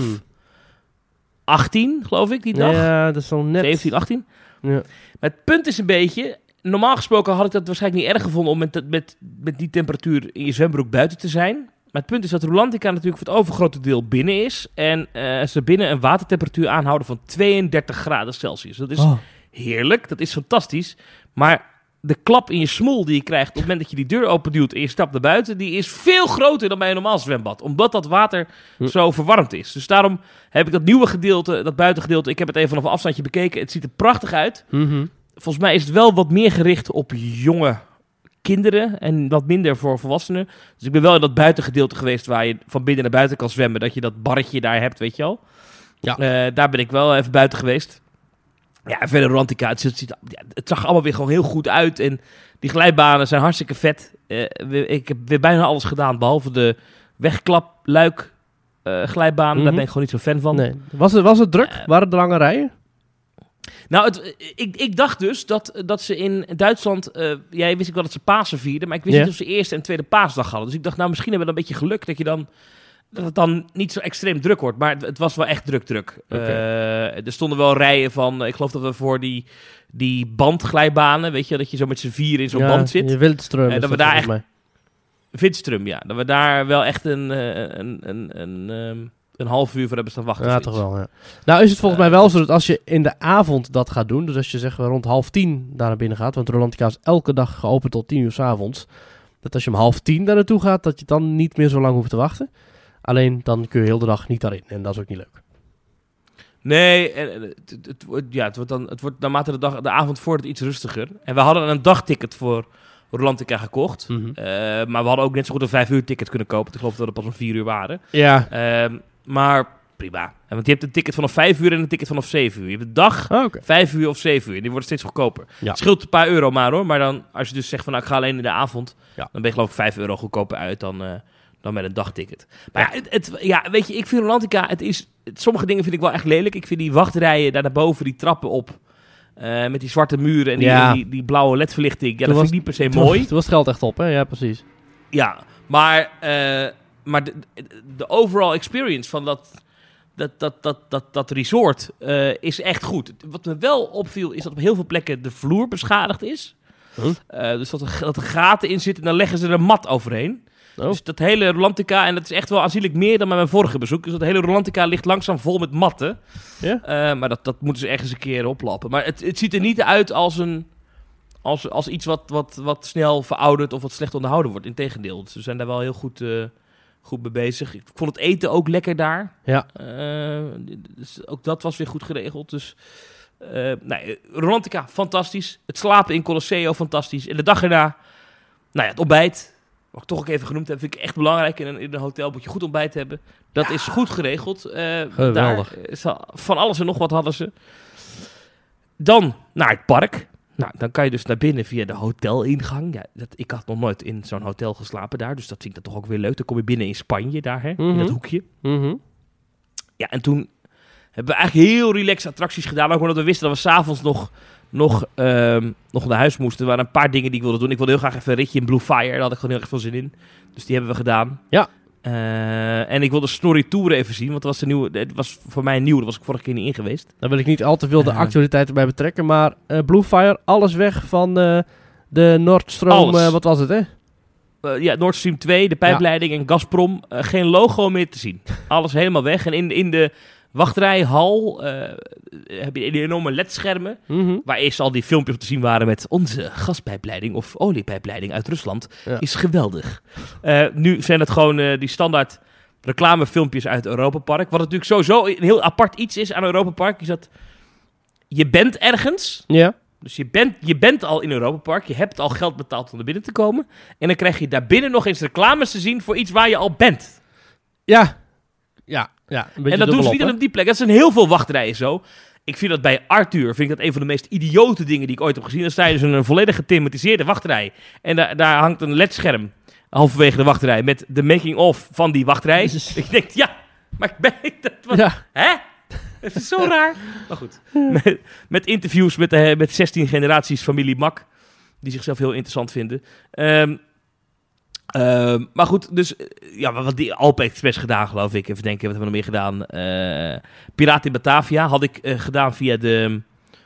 S4: 18, geloof ik, die dag.
S3: Ja, dat is zo net.
S4: 17, 18.
S3: Ja.
S4: Maar het punt is een beetje... Normaal gesproken had ik dat waarschijnlijk niet erg gevonden om met die temperatuur in je zwembroek buiten te zijn. Maar het punt is dat Rulantica natuurlijk voor het overgrote deel binnen is. En ze binnen een watertemperatuur aanhouden van 32 graden Celsius. Dat is heerlijk, dat is fantastisch. Maar de klap in je smoel die je krijgt op het moment dat je die deur openduwt en je stapt naar buiten, die is veel groter dan bij een normaal zwembad. Omdat dat water zo verwarmd is. Dus daarom heb ik dat nieuwe gedeelte, dat buitengedeelte, ik heb het even vanaf een afstandje bekeken. Het ziet er prachtig uit. Mm-hmm. Volgens mij is het wel wat meer gericht op jonge kinderen en wat minder voor volwassenen. Dus ik ben wel in dat buitengedeelte geweest waar je van binnen naar buiten kan zwemmen. Dat je dat barretje daar hebt, weet je al. Ja. Daar ben ik wel even buiten geweest. Ja, en verder Rulantica, het zag allemaal weer gewoon heel goed uit. En die glijbanen zijn hartstikke vet. Ik heb weer bijna alles gedaan, behalve de wegklapluik glijbanen. Mm-hmm. Daar ben ik gewoon niet zo fan van.
S3: Nee. Was het druk? Waren er lange rijen?
S4: Nou, ik dacht dus dat ze in Duitsland... wist ik wel dat ze Pasen vierden, maar ik wist niet of ze eerste en tweede paasdag hadden. Dus ik dacht, nou, misschien hebben we dan een beetje geluk dat het dan niet zo extreem druk wordt. Maar het was wel echt druk. Okay. Er stonden wel rijen van... Ik geloof dat we voor die bandglijbanen... Weet je, dat je zo met z'n vier in zo'n band zit.
S3: Ja, Wildström.
S4: Dat we daar echt... Wildström, ja. Dat we daar wel echt een half uur voor hebben staan wachten.
S3: Ja, toch wel, ja. Nou is het volgens mij wel zo dat als je in de avond dat gaat doen... Dus als je zeg rond 9:30 daar naar binnen gaat... Want Rulantica is elke dag geopend tot 10:00 's avonds... Dat als je om 9:30 daar naartoe gaat... Dat je dan niet meer zo lang hoeft te wachten... Alleen dan kun je heel de dag niet daarin. En dat is ook niet leuk.
S4: Nee, het wordt naarmate de avond voordat iets rustiger. En we hadden een dagticket voor Rolantica gekocht.
S3: Mhm.
S4: Maar we hadden ook net zo goed een 5 uur ticket kunnen kopen. Ik geloof dat we pas om 4 uur waren.
S3: Ja.
S4: Maar prima. Want je hebt een ticket vanaf 5 uur en een ticket vanaf 7 uur. Je hebt een dag, 5 uur of 7 uur. Die worden steeds goedkoper. Ja. Het scheelt een paar euro maar hoor. Maar dan, als je dus zegt van nou, ik ga alleen in de avond. Ja. Dan ben je geloof ik 5 euro goedkoper uit dan met een dagticket. Maar weet je, ik vind Rolantica, sommige dingen vind ik wel echt lelijk. Ik vind die wachtrijen daar naar boven, die trappen op. Met die zwarte muren en die blauwe ledverlichting. Ja, dat vind ik niet per se mooi.
S3: Toen was het geld echt op, hè? Ja, precies.
S4: Ja, maar de overall experience van dat resort is echt goed. Wat me wel opviel is dat op heel veel plekken de vloer beschadigd is. Dus dat er gaten in zitten en dan leggen ze er een mat overheen. Dus dat hele Rolantica, en dat is echt wel aanzienlijk meer dan bij mijn vorige bezoek. Dus dat hele Rolantica ligt langzaam vol met matten. Ja? Maar dat moeten ze ergens een keer oplappen. Maar het ziet er niet uit als iets wat snel verouderd of wat slecht onderhouden wordt. Integendeel, ze zijn daar wel heel goed mee bezig. Ik vond het eten ook lekker daar. Ja. Dus ook dat was weer goed geregeld. Dus Rolantica, fantastisch. Het slapen in Colosseo, fantastisch. En de dag erna, het ontbijt. Wat ik toch ook even genoemd heb, vind ik echt belangrijk. In een hotel moet je goed ontbijt hebben. Dat is goed geregeld.
S3: Geweldig.
S4: Van alles en nog wat hadden ze. Dan naar het park. Nou, dan kan je dus naar binnen via de hotelingang. Ja, ik had nog nooit in zo'n hotel geslapen daar. Dus dat vind ik dan toch ook weer leuk. Dan kom je binnen in Spanje daar, hè, in dat hoekje. Mm-hmm. Ja, en toen hebben we eigenlijk heel relaxed attracties gedaan. Ook omdat we wisten dat we 's avonds nog naar huis moesten. Er waren een paar dingen die ik wilde doen. Ik wilde heel graag even een ritje in Blue Fire. Daar had ik gewoon heel erg veel zin in. Dus die hebben we gedaan. Ja. En ik wilde Snorri Tour even zien. Want het was voor mij nieuw. Daar was ik vorige keer niet in geweest.
S3: Daar wil ik niet al te veel de actualiteiten bij betrekken. Maar Blue Fire, alles weg van de Noordstroom. Wat was het, hè?
S4: Nord Stream 2, de pijpleiding en Gazprom. Geen logo meer te zien. Alles helemaal weg. En in de wachtrijhal heb je die enorme ledschermen. Mm-hmm. Waar eerst al die filmpjes op te zien waren met onze gaspijpleiding of oliepijpleiding uit Rusland. Ja. Is geweldig. Nu zijn het gewoon die standaard reclamefilmpjes uit Europa Park. Wat natuurlijk sowieso een heel apart iets is aan Europa Park. Is dat je bent ergens. Ja. Dus je bent al in Europa Park. Je hebt al geld betaald om er binnen te komen. En dan krijg je daarbinnen nog eens reclames te zien voor iets waar je al bent.
S3: Ja,
S4: en dat doen ze niet op die plek. Dat zijn heel veel wachtrijen zo. Ik vind dat bij Arthur een van de meest idiote dingen die ik ooit heb gezien. Dan sta je dus in een volledig gethematiseerde wachtrij. En daar hangt een ledscherm halverwege de wachtrij met de making-of van die wachtrij. Ik denk, maar ben ik dat? Hè? Het is zo raar. Maar goed. Met interviews met 16 generaties familie Mak. Die zichzelf heel interessant vinden. Maar goed, dus wat die Alpe Express gedaan, geloof ik. Even denken, wat hebben we nog meer gedaan? Piraten in Batavia had ik gedaan via de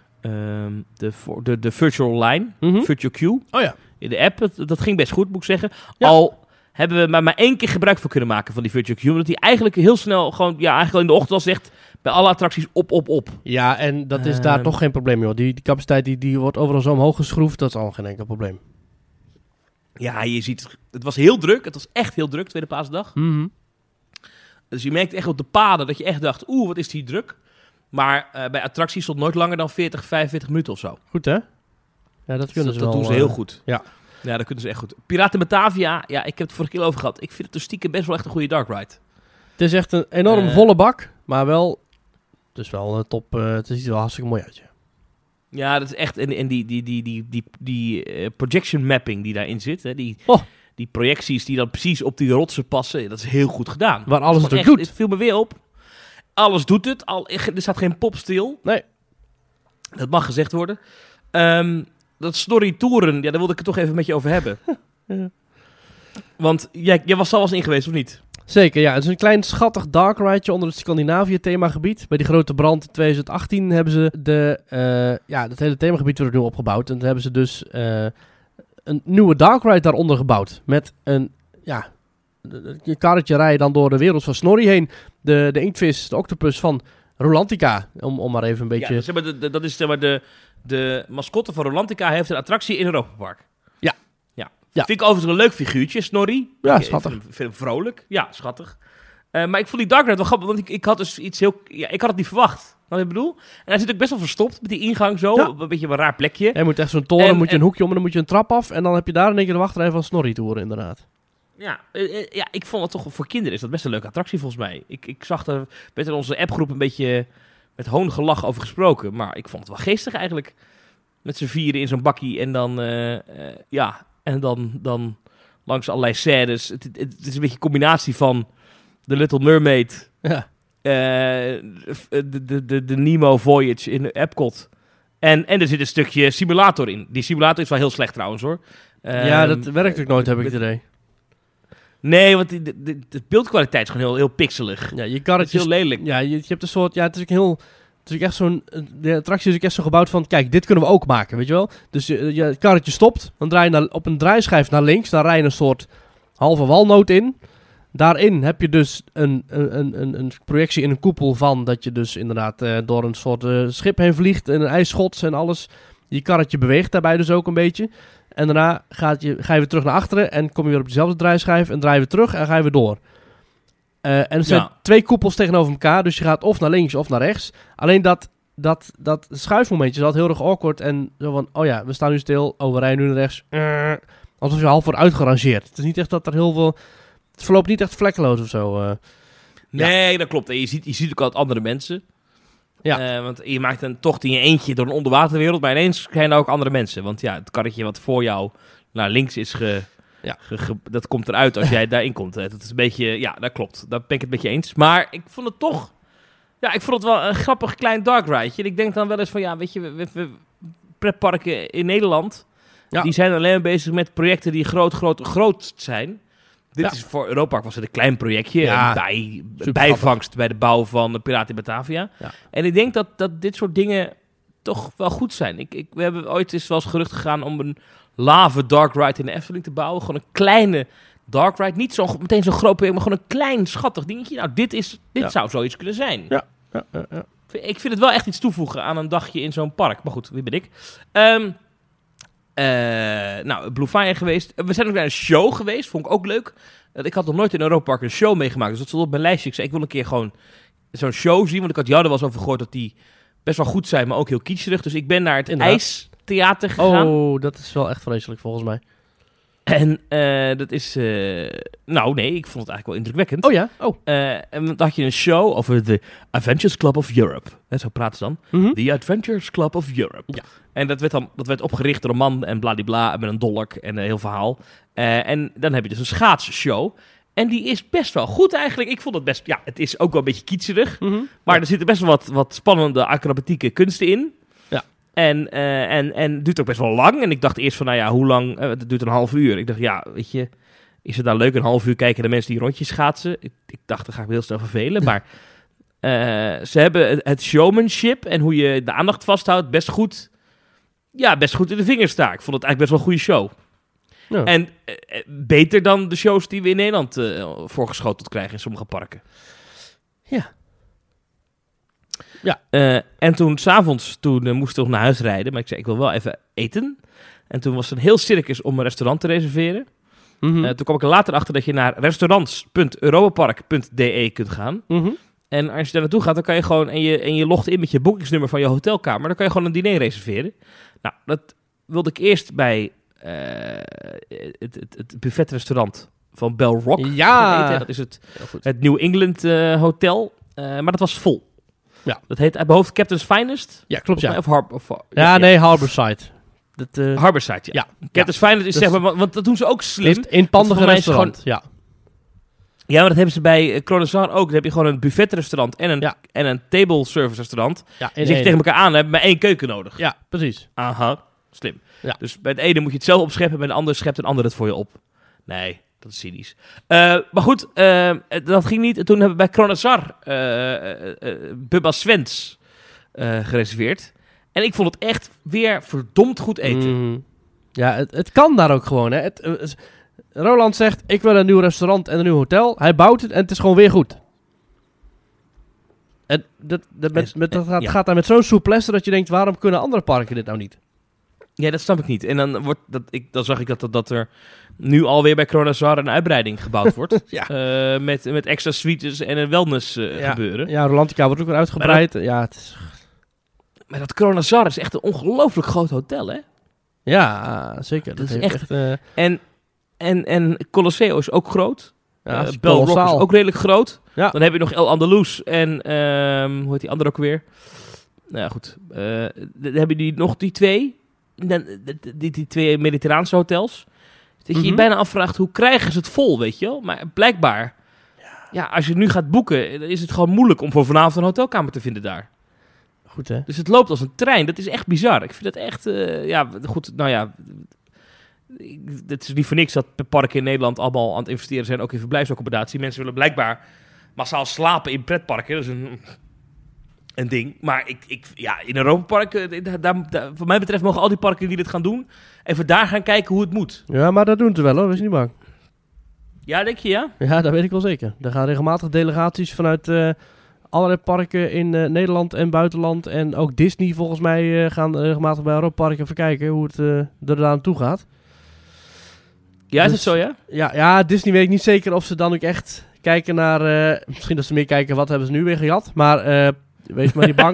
S4: Virtual Line, Virtual Queue. Oh ja. In de app, dat ging best goed, moet ik zeggen. Ja. Al hebben we maar 1 keer gebruik van kunnen maken van die Virtual Queue. Omdat die eigenlijk heel snel gewoon, eigenlijk in de ochtend al zegt, bij alle attracties op.
S3: Ja, en dat is daar toch geen probleem, joh. Die capaciteit die wordt overal zo omhoog geschroefd, dat is al geen enkel probleem.
S4: Ja, je ziet, het was heel druk. Het was echt heel druk, tweede paasdag. Mm-hmm. Dus je merkte echt op de paden dat je echt dacht, wat is die druk. Maar bij attracties stond nooit langer dan 40, 45 minuten of zo.
S3: Goed, hè? Ja, dat kunnen ze wel.
S4: Dat doen ze heel goed.
S3: Ja,
S4: dat kunnen ze echt goed. Piraten Batavia, ik heb het vorige keer over gehad. Ik vind het stiekem best wel echt een goede dark ride. Het
S3: is echt een enorm volle bak, maar wel, het is wel top. Het ziet er wel hartstikke mooi uit,
S4: Ja, dat is echt. En die projection mapping die daarin zit. Hè, die projecties die dan precies op die rotsen passen. Dat is heel goed gedaan.
S3: Waar alles het doet.
S4: Het viel me weer op. Alles doet het. Er staat geen pop stil.
S3: Nee.
S4: Dat mag gezegd worden. Dat Snorri Toeren, daar wilde ik het toch even met je over hebben. Ja. Want jij was al eens in geweest, of niet?
S3: Zeker, ja. Het is een klein schattig dark rideje onder het Scandinavië themagebied. Bij die grote brand in 2018 hebben ze dat hele themagebied wordt nu opgebouwd. En toen hebben ze dus een nieuwe dark ride daaronder gebouwd. Met een karretje rijden dan door de wereld van Snorri heen. De inktvis, de octopus van Rolantica. Om maar even een beetje...
S4: Ja, dat is de mascotte van Rolantica heeft een attractie in Europa Park. Ja. Vind ik overigens een leuk figuurtje, Snorri.
S3: Ja, schattig.
S4: Ik vind hem vrolijk. Ja, schattig. Maar ik vond die dark ride wel grappig, want ik had dus iets heel... Ja, ik had het niet verwacht. Wat ik bedoel? En hij zit ook best wel verstopt met die ingang zo.
S3: Ja.
S4: Een beetje een raar plekje.
S3: Je moet echt zo'n toren, moet je een hoekje om en dan moet je een trap af. En dan heb je daar in één keer de wachtrij van Snorri te horen, inderdaad.
S4: Ja, ik vond het toch, voor kinderen is dat best een leuke attractie volgens mij. Ik zag er met in onze appgroep een beetje met hoongelach over gesproken. Maar ik vond het wel geestig eigenlijk. Met z'n vieren in zo'n bakkie en dan, dan langs allerlei scènes. Het is een beetje een combinatie van The Little Mermaid,
S3: Ja.
S4: de Nemo Voyage in Epcot. En er zit een stukje simulator in. Die simulator is wel heel slecht trouwens hoor.
S3: Ja, dat werkt ook nooit, heb ik het idee.
S4: Nee, want de beeldkwaliteit is gewoon heel pixelig.
S3: Ja, je
S4: Het
S3: karretje
S4: is heel lelijk.
S3: Ja, je hebt een soort... Ja, het is ook heel... Het is ook echt zo'n... De attractie is ook echt zo gebouwd van... Kijk, dit kunnen we ook maken, weet je wel? Dus je karretje stopt. Dan draai je op een draaischijf naar links. Dan rij je een soort halve walnoot in. Daarin heb je dus een projectie in een koepel van... Dat je dus inderdaad door een soort schip heen vliegt. En een ijsschots en alles. Je karretje beweegt daarbij dus ook een beetje. En daarna ga je weer terug naar achteren. En kom je weer op dezelfde draaischijf. En draai je weer terug en ga je weer door. En er zijn 2 koepels tegenover elkaar. Dus je gaat of naar links of naar rechts. Alleen dat schuifmomentje is altijd heel erg awkward. En zo van, oh ja, we staan nu stil. Oh, we rijden nu naar rechts. Alsof je half wordt uitgerangeerd. Het is niet echt dat er heel veel... Het verloopt niet echt vlekkeloos of zo.
S4: Nee, dat klopt. En je ziet ook altijd andere mensen.
S3: Ja.
S4: Want je maakt een tocht in je eentje door een onderwaterwereld. Maar ineens zijn er ook andere mensen. Want ja, het karretje wat voor jou naar links is dat komt eruit als jij daarin komt. Dat is een beetje... Ja, dat klopt. Daar ben ik het met je eens. Maar ik vond het toch... Ja, ik vond het wel een grappig klein dark ride. En ik denk dan wel eens van... Ja, weet je, we pretparken in Nederland...
S3: Ja.
S4: Die zijn alleen maar bezig met projecten die groot zijn. Dit is voor Europark was het een klein projectje.
S3: Ja,
S4: Een bijvangst bij de bouw van de Piraten in Batavia. Ja. En ik denk dat dit soort dingen toch wel goed zijn. We hebben ooit eens wel eens gerucht gegaan om een lave dark ride in de Efteling te bouwen. Gewoon een kleine dark ride. Niet meteen zo'n groot project, maar gewoon een klein schattig dingetje. Nou, dit zou zoiets kunnen zijn.
S3: Ja.
S4: Ik vind het wel echt iets toevoegen aan een dagje in zo'n park. Maar goed, wie ben ik? Blue Fire geweest. We zijn ook naar een show geweest. Vond ik ook leuk. Ik had nog nooit in Europa Park een show meegemaakt. Dus dat stond op mijn lijstje. Ik zei, ik wil een keer gewoon zo'n show zien. Want ik had jou er wel eens over gehoord dat die best wel goed zijn. Maar ook heel kitscherig. Dus ik ben naar het IJstheater gegaan.
S3: Oh, dat is wel echt vreselijk volgens mij.
S4: En dat is... nee, ik vond het eigenlijk wel indrukwekkend.
S3: Oh ja? Oh.
S4: En dan had je een show over de Adventures Club of Europe. Zo praten ze dan.
S3: Mm-hmm.
S4: The Adventures Club of Europe. Ja. En dat werd opgericht door een man en bladibla. Met een dolk en een heel verhaal. En dan heb je dus een schaatsshow. En die is best wel goed eigenlijk. Ik vond het best... Ja, het is ook wel een beetje kitscherig.
S3: Mm-hmm.
S4: Maar er zitten best wel wat spannende acrobatieke kunsten in.
S3: Ja.
S4: En het duurt ook best wel lang. En ik dacht eerst van, nou ja, hoe lang? Het duurt een half uur. Ik dacht, ja, weet je... Is het nou leuk een half uur kijken naar mensen die rondjes schaatsen? Ik dacht, dan ga ik me heel snel vervelen. Maar ze hebben het showmanship en hoe je de aandacht vasthoudt best goed in de vingers staan. Ik vond het eigenlijk best wel een goede show. Ja. En beter dan de shows die we in Nederland voorgeschoteld krijgen in sommige parken. Ja. En toen s'avonds, moest ik nog naar huis rijden. Maar ik zei, ik wil wel even eten. En toen was het een heel circus om een restaurant te reserveren. Mm-hmm. Toen kwam ik er later achter dat je naar restaurants.europapark.de kunt gaan. Mm-hmm. En als je daar naartoe gaat, dan kan je gewoon... En je logt in met je boekingsnummer van je hotelkamer. Dan kan je gewoon een diner reserveren. Nou, dat wilde ik eerst bij het buffetrestaurant van Bell Rock.
S3: Ja!
S4: Eten. Dat is het New England hotel. Maar dat was vol. Ja. Dat heet uit mijn hoofd Captain's Finest.
S3: Ja, klopt, ja.
S4: Of
S3: Harborside.
S4: Harborside, ja. Captain's Finest is zeg maar... Want dat doen ze ook slim.
S3: Het inpandige restaurant,
S4: gewoon, ja, maar dat hebben ze bij Chronozar ook. Dan heb je gewoon een buffetrestaurant en een table service restaurant. Ja, dan zit je tegen elkaar aan en hebben maar 1 keuken nodig.
S3: Ja, precies.
S4: Aha, slim. Ja. Dus bij het ene moet je het zelf opscheppen, bij de andere schept een ander het voor je op. Nee, dat is cynisch. Maar goed, dat ging niet. En toen hebben we bij Chronozar Bubba Svens gereserveerd. En ik vond het echt weer verdomd goed eten.
S3: Ja, het kan daar ook gewoon. Hè. Roland zegt, ik wil een nieuw restaurant en een nieuw hotel. Hij bouwt het en het is gewoon weer goed. En gaat daar met zo'n souplesse dat je denkt, waarom kunnen andere parken dit nou niet?
S4: Ja, dat snap ik niet. En dan zag ik dat er nu alweer bij Kronasar een uitbreiding gebouwd wordt.
S3: Ja.
S4: Met extra suites en een wellness gebeuren.
S3: Ja, Rolantica wordt ook weer uitgebreid.
S4: Maar dat Kronasar is echt een ongelooflijk groot hotel, hè?
S3: Ja, zeker.
S4: Dat is
S3: heeft
S4: echt... En Colosseo is ook groot.
S3: Ja, is
S4: Bell Rock is
S3: kolossaal.
S4: ook redelijk groot.
S3: Ja.
S4: Dan heb je nog El Andalus en hoe heet die andere ook weer? Nou ja, goed. Dan hebben die nog die twee. Die twee Mediterraanse hotels. Dat je je bijna afvraagt, hoe krijgen ze het vol, weet je wel? Maar blijkbaar, ja, als je nu gaat boeken, dan is het gewoon moeilijk om voor vanavond een hotelkamer te vinden daar.
S3: Goed, hè?
S4: Dus het loopt als een trein. Dat is echt bizar. Ik vind dat echt, goed, nou ja... Het is niet voor niks dat parken in Nederland allemaal aan het investeren zijn, ook in verblijfsaccommodatie. Mensen willen blijkbaar massaal slapen in pretparken. Dat is een ding. Maar in Europaparken, voor mij betreft mogen al die parken die dit gaan doen, even daar gaan kijken hoe het moet.
S3: Ja, maar dat doen ze wel, hoor. Wees niet bang.
S4: Ja, denk je, ja?
S3: Ja, dat weet ik wel zeker. Er gaan regelmatig delegaties vanuit allerlei parken in Nederland en buitenland. En ook Disney volgens mij gaan regelmatig bij Europaparken even kijken hoe het er daar aan toe gaat.
S4: Ja, is
S3: Dus,
S4: het zo, ja?
S3: Ja, Disney weet ik niet zeker of ze dan ook echt kijken naar... misschien dat ze meer kijken, wat hebben ze nu weer gejat. Maar wees maar niet bang.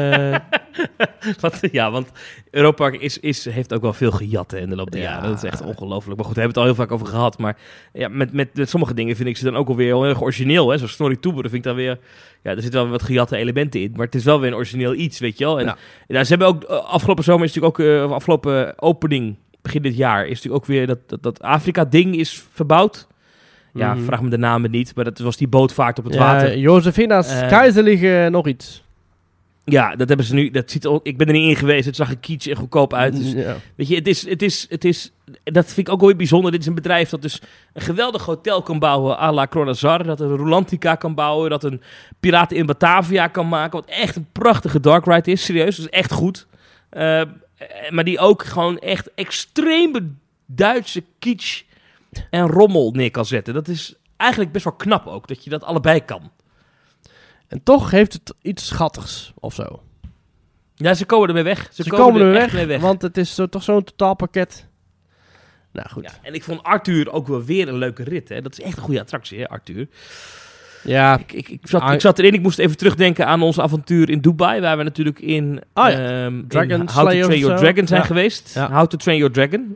S4: Want Europapark heeft ook wel veel gejat in de loop der jaren. Dat is echt ongelooflijk. Maar goed, we hebben het al heel vaak over gehad. Maar ja, met sommige dingen vind ik ze dan ook alweer heel erg origineel. Hè? Zoals Snorri Toeber, vind ik dan weer... Ja, er zitten wel wat gejatte elementen in. Maar het is wel weer een origineel iets, weet je wel. En ze hebben ook... afgelopen zomer is natuurlijk ook... afgelopen opening... begin dit jaar is natuurlijk ook weer dat Afrika-ding is verbouwd. Ja, vraag me de namen niet, maar dat was die bootvaart op het water.
S3: Josefina's Keizerlige nog iets.
S4: Ja, dat hebben ze nu. Ik ben er niet in geweest. Het zag er kitsch en goedkoop uit. Dus, weet je, het is. Dat vind ik ook wel weer bijzonder. Dit is een bedrijf dat dus een geweldig hotel kan bouwen à la Kronasar. Dat een Rolantica kan bouwen. Dat een Piraten in Batavia kan maken. Wat echt een prachtige dark ride is. Serieus, dat is echt goed. Maar die ook gewoon echt extreme Duitse kitsch en rommel neer kan zetten. Dat is eigenlijk best wel knap ook, dat je dat allebei kan.
S3: En toch heeft het iets schattigs, of zo.
S4: Ja, ze komen ermee weg.
S3: Ze komen er echt mee weg, want het is toch zo'n totaalpakket. Nou, goed.
S4: Ja, en ik vond Arthur ook wel weer een leuke rit. Hè? Dat is echt een goede attractie, hè, Arthur?
S3: Ja.
S4: Ik zat erin. Ik moest even terugdenken aan ons avontuur in Dubai, waar we natuurlijk in
S3: How
S4: to Train Your Dragon zijn geweest.
S3: Ja.
S4: How to Train Your Dragon.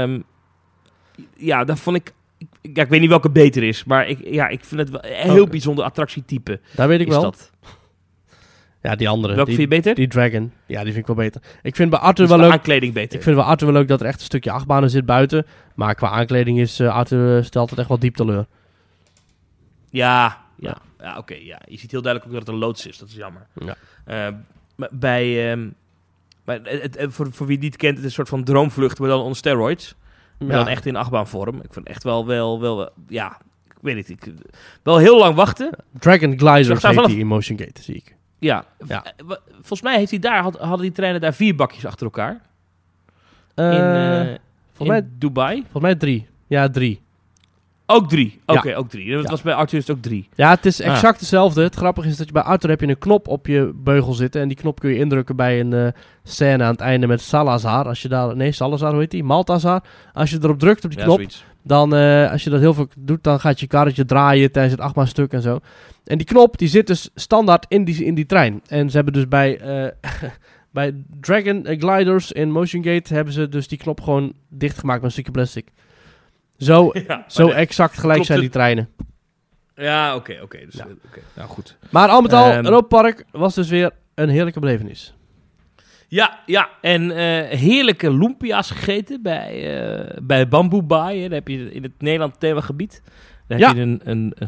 S4: Dat vond ik... ik weet niet welke beter is, maar ik vind het wel een heel bijzonder attractietype.
S3: Daar weet ik wel.
S4: Dat.
S3: Ja, die andere.
S4: Welke vind je beter?
S3: Die Dragon. Ja, die vind ik wel beter. Ik vind bij Arthur wel leuk...
S4: aankleding beter.
S3: Ik vind bij Arthur wel leuk dat er echt een stukje achtbanen zit buiten. Maar qua aankleding is Arthur stelt het echt wel diep teleur.
S4: Ja, oké. Ja. Je ziet heel duidelijk ook dat het een loods is. Dat is jammer. Ja. Voor wie het niet kent, het is een soort van droomvlucht, maar dan on steroids. Maar dan echt in achtbaanvorm. Ik vind echt wel ja, ik weet niet. Wel heel lang wachten.
S3: Dragon Gliders heet die in Motion Gate, zie ik.
S4: Ja. Volgens mij heeft hij hadden die treinen daar 4 bakjes achter elkaar. In Dubai.
S3: Volgens mij 3. Ja, 3.
S4: Ook 3. Oké, ook 3. Dat was bij Arthur ook 3.
S3: Ja, het is exact hetzelfde. Het grappige is dat je bij Arthur heb je een knop op je beugel zitten. En die knop kun je indrukken bij een scène aan het einde met Salazar. Als je daar... Salazar, hoe heet die? Maltazar. Als je erop drukt op die knop, zoiets. Dan als je dat heel veel doet, dan gaat je karretje draaien tijdens het achtbaanstuk en zo. En die knop, die zit dus standaard in die trein. En ze hebben dus bij Dragon Gliders in Motion Gate hebben ze dus die knop gewoon dichtgemaakt met een stukje plastic. Zo exact gelijk zijn die treinen.
S4: Ja, oké. Dus, nou goed.
S3: Maar al met al, Europapark was dus weer een heerlijke belevenis.
S4: Ja. En heerlijke lumpia's gegeten bij Bamboo Bay. Daar heb je in het Nederland themagebied. Daar heb je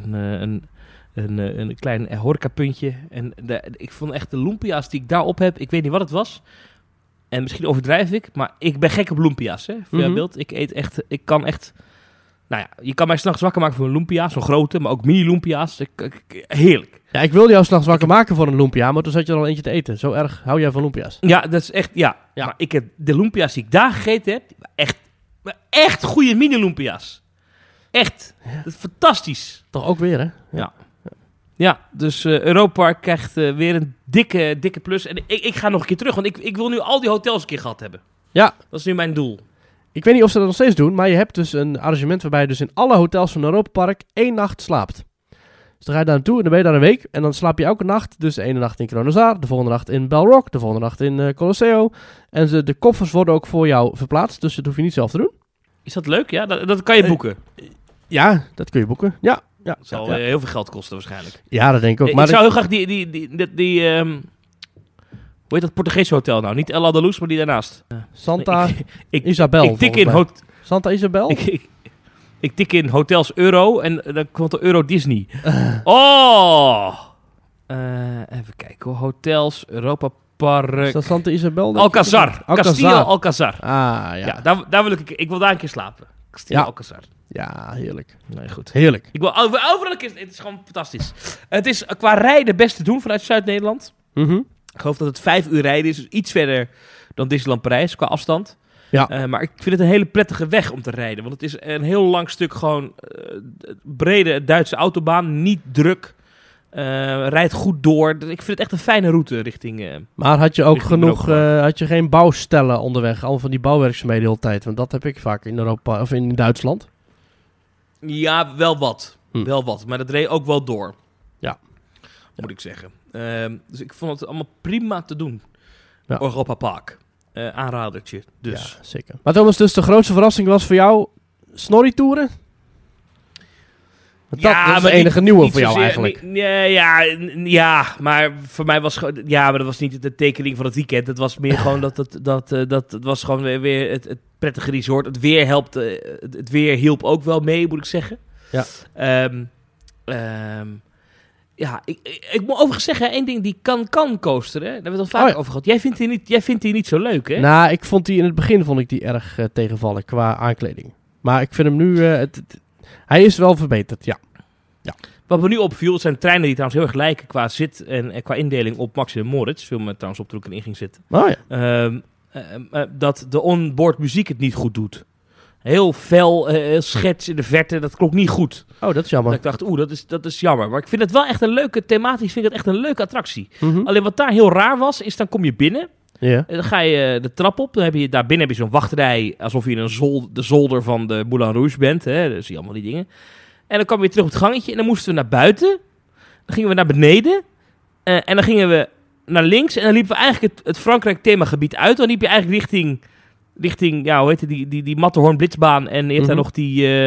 S4: een klein horecapuntje. En ik vond echt de lumpia's die ik daarop heb, ik weet niet wat het was. En misschien overdrijf ik, maar ik ben gek op lumpia's. Hè, voorbeeld. Ik kan echt... Nou ja, je kan mij 's nachts wakker maken voor een lumpia, zo'n grote, maar ook mini-lumpia's. Heerlijk.
S3: Ja, ik wilde jou 's nachts wakker maken voor een lumpia, maar toen zat je er al eentje te eten. Zo erg hou jij van lumpia's.
S4: Ja, dat is echt, ja. Maar ik heb de lumpia's die ik daar gegeten heb, echt goede mini-lumpia's. Echt. Dat is fantastisch.
S3: Toch ook weer, hè?
S4: Ja, dus Europapark krijgt weer een dikke plus. En ik ga nog een keer terug, want ik wil nu al die hotels een keer gehad hebben.
S3: Ja.
S4: Dat is nu mijn doel.
S3: Ik weet niet of ze dat nog steeds doen, maar je hebt dus een arrangement waarbij je dus in alle hotels van Europa Park 1 nacht slaapt. Dus dan ga je daar naartoe en dan ben je daar een week. En dan slaap je elke nacht. Dus de ene nacht in Kronosar, de volgende nacht in Belrock, de volgende nacht in Colosseo. En de koffers worden ook voor jou verplaatst, dus dat hoef je niet zelf te doen.
S4: Is dat leuk? Ja, dat kan je boeken.
S3: Ja, dat kun je boeken. Ja.
S4: Dat zal heel veel geld kosten waarschijnlijk.
S3: Ja, dat denk ik ook. Maar
S4: ik zou heel graag die hoe heet dat Portugese hotel nou? Niet El Andalus, maar die daarnaast.
S3: Santa Isabel.
S4: Ik tik in
S3: Santa Isabel?
S4: Ik tik in hotels euro en dan komt de Euro Disney. Even kijken. Hotels, Europa Park.
S3: Is dat Santa Isabel?
S4: Alcazar. Castillo Alcazar.
S3: Ja.
S4: Daar wil ik wil daar een keer slapen. Castillo Alcazar.
S3: Ja, heerlijk.
S4: Nee, goed.
S3: Heerlijk.
S4: Ik wil overal een keer. Het is gewoon fantastisch. Het is qua rijden best te doen vanuit Zuid-Nederland.
S3: Mm-hmm.
S4: Ik geloof dat het 5 uur rijden is, dus iets verder dan Disneyland Parijs qua afstand.
S3: Ja.
S4: Maar ik vind het een hele prettige weg om te rijden. Want het is een heel lang stuk gewoon brede Duitse autobaan, niet druk. Rijdt goed door. Ik vind het echt een fijne route richting...
S3: maar had je ook genoeg... had je geen bouwstellen onderweg? Al van die bouwwerkzaamheden de hele tijd? Want dat heb ik vaak in Europa of in Duitsland.
S4: Ja, wel wat. Wel wat. Maar dat reed ook wel door.
S3: Ja.
S4: Moet ik zeggen. Dus ik vond het allemaal prima te doen.
S3: Ja.
S4: Europa Park. Aanradertje. Dus.
S3: Ja, zeker. Maar Thomas, dus de grootste verrassing was voor jou Snorri-toeren? Dat is de enige nieuwe voor jou eigenlijk.
S4: Ja, maar voor mij was gewoon... Ja, maar dat was niet de tekening van het weekend. Het was meer gewoon dat was gewoon weer het prettige resort. Het weer helpte. Het weer hielp ook wel mee, moet ik zeggen.
S3: Ja.
S4: Ja, ik moet overigens zeggen, één ding die kan coasteren. Daar hebben we het al vaak over gehad. Jij vindt die niet zo leuk, hè?
S3: Nou, ik vond die in het begin erg tegenvallen qua aankleding. Maar ik vind hem nu... hij is wel verbeterd, ja.
S4: Wat me nu opviel, zijn treinen die trouwens heel erg lijken qua zit en qua indeling op Maxim Moritz. Viel me trouwens op toen ik erin ging zitten.
S3: Oh ja.
S4: Dat de onboard muziek het niet goed doet. Heel fel, heel schets in de verte, dat klonk niet goed.
S3: Oh, dat is jammer.
S4: Dat ik dacht, dat is jammer. Maar ik vind het wel echt een leuke, thematisch vind ik het echt een leuke attractie.
S3: Mm-hmm.
S4: Alleen wat daar heel raar was, is dan kom je binnen.
S3: Yeah.
S4: En dan ga je de trap op. Dan heb je, daar binnen heb je zo'n wachtrij, alsof je in de zolder van de Moulin Rouge bent. Hè? Dan zie je allemaal die dingen. En dan kwam je weer terug op het gangetje en dan moesten we naar buiten. Dan gingen we naar beneden. En dan gingen we naar links. En dan liepen we eigenlijk het Frankrijk themagebied uit. Dan liep je eigenlijk richting ja, hoe heet het, die Matterhorn Blitzbaan. En je hebt daar nog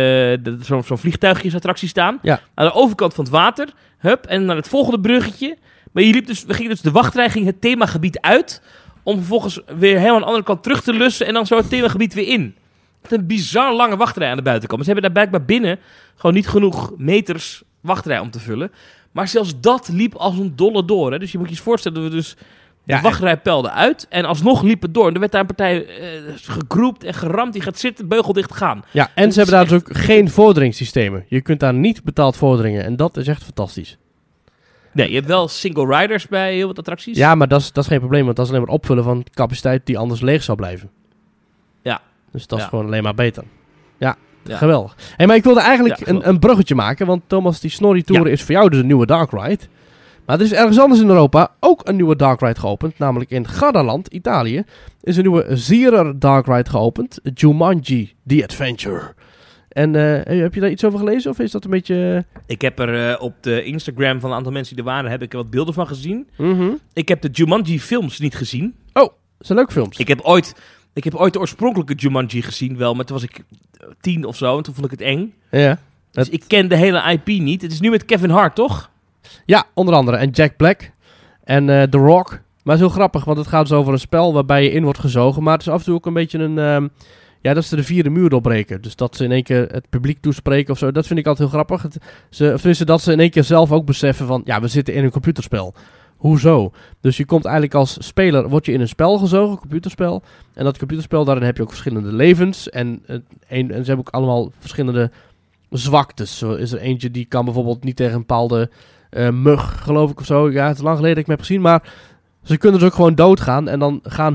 S4: zo'n vliegtuigjesattractie staan.
S3: Ja.
S4: Aan de overkant van het water. Hup, en naar het volgende bruggetje. Maar we gingen dus de wachtrij, ging het themagebied uit. Om vervolgens weer helemaal aan de andere kant terug te lussen. En dan zo het themagebied weer in. Het is een bizar lange wachtrij aan de buitenkant. Ze hebben daar blijkbaar binnen gewoon niet genoeg meters wachtrij om te vullen. Maar zelfs dat liep als een dolle door. Hè? Dus je moet je eens voorstellen dat we dus de wachtrij pelden uit. En alsnog liep het door. En er werd daar een partij gegroept en geramd. Die gaat zitten, beugeldicht gaan.
S3: Ja, en ze hebben daar dus ook geen vorderingssystemen. Je kunt daar niet betaald vorderingen. En dat is echt fantastisch.
S4: Nee, je hebt wel single riders bij heel wat attracties.
S3: Ja, maar dat is geen probleem. Want dat is alleen maar opvullen van capaciteit die anders leeg zou blijven.
S4: Ja.
S3: Dus dat is gewoon alleen maar beter. Ja. Geweldig. Hey, maar ik wilde eigenlijk een bruggetje maken. Want Thomas, die Snorri-tour is voor jou dus een nieuwe dark ride. Maar er is ergens anders in Europa ook een nieuwe dark ride geopend. Namelijk in Gardaland, Italië, is een nieuwe Zierer dark ride geopend. Jumanji, The Adventure. En heb je daar iets over gelezen? Of is dat een beetje...
S4: Ik heb er op de Instagram van een aantal mensen die er waren, heb ik er wat beelden van gezien.
S3: Mm-hmm.
S4: Ik heb de Jumanji films niet gezien.
S3: Oh, dat zijn leuke films.
S4: Ik heb ooit de oorspronkelijke Jumanji gezien wel, maar toen was ik 10 of zo en toen vond ik het eng.
S3: Ja.
S4: Dus ik ken de hele IP niet. Het is nu met Kevin Hart, toch?
S3: Ja, onder andere. En Jack Black. En The Rock. Maar het is heel grappig, want het gaat dus over een spel waarbij je in wordt gezogen. Maar het is af en toe ook een beetje een... dat ze de vierde muur doorbreken. Dus dat ze in één keer het publiek toespreken of zo. Dat vind ik altijd heel grappig. Dat ze in één keer zelf ook beseffen van... Ja, we zitten in een computerspel. Hoezo? Dus je komt eigenlijk als speler... Word je in een spel gezogen, een computerspel. En dat computerspel, daarin heb je ook verschillende levens. En ze hebben ook allemaal verschillende zwaktes. Zo is er eentje die kan bijvoorbeeld niet tegen een bepaalde mug, geloof ik of zo. Ja, het is lang geleden dat ik me heb gezien. Maar ze kunnen dus ook gewoon doodgaan. En dan gaan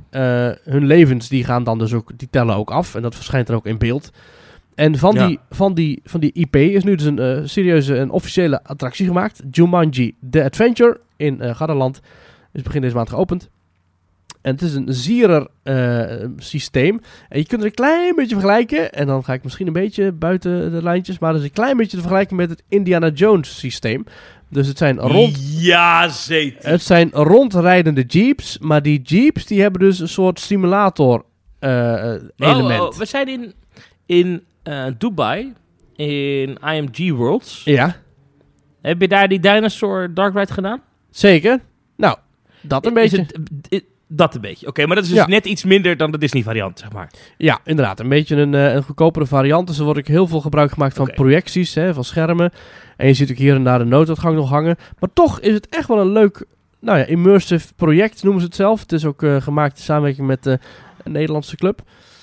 S3: hun levens, die gaan dan dus ook, die tellen ook af. En dat verschijnt dan ook in beeld. En van die IP is nu dus een serieuze en officiële attractie gemaakt. Jumanji The Adventure in Gardaland. Is begin deze maand geopend. En het is een Zierer systeem. En je kunt het een klein beetje vergelijken. En dan ga ik misschien een beetje buiten de lijntjes. Maar het is een klein beetje te vergelijken met het Indiana Jones systeem. Dus het zijn
S4: Ja, zeker.
S3: Het zijn rondrijdende jeeps. Maar die jeeps die hebben dus een soort simulator element.
S4: We zijn in Dubai. In IMG Worlds.
S3: Ja.
S4: Heb je daar die Dinosaur Dark Ride gedaan?
S3: Zeker. Nou, dat een beetje.
S4: Dat een beetje. Oké, maar dat is dus net iets minder dan de Disney variant, zeg maar.
S3: Ja, inderdaad. Een beetje een goedkopere variant. Dus er wordt ook heel veel gebruik gemaakt van projecties, van schermen. En je ziet ook hier en daar de nooduitgang nog hangen. Maar toch is het echt wel een leuk, immersive project, noemen ze het zelf. Het is ook gemaakt in samenwerking met een Nederlandse club.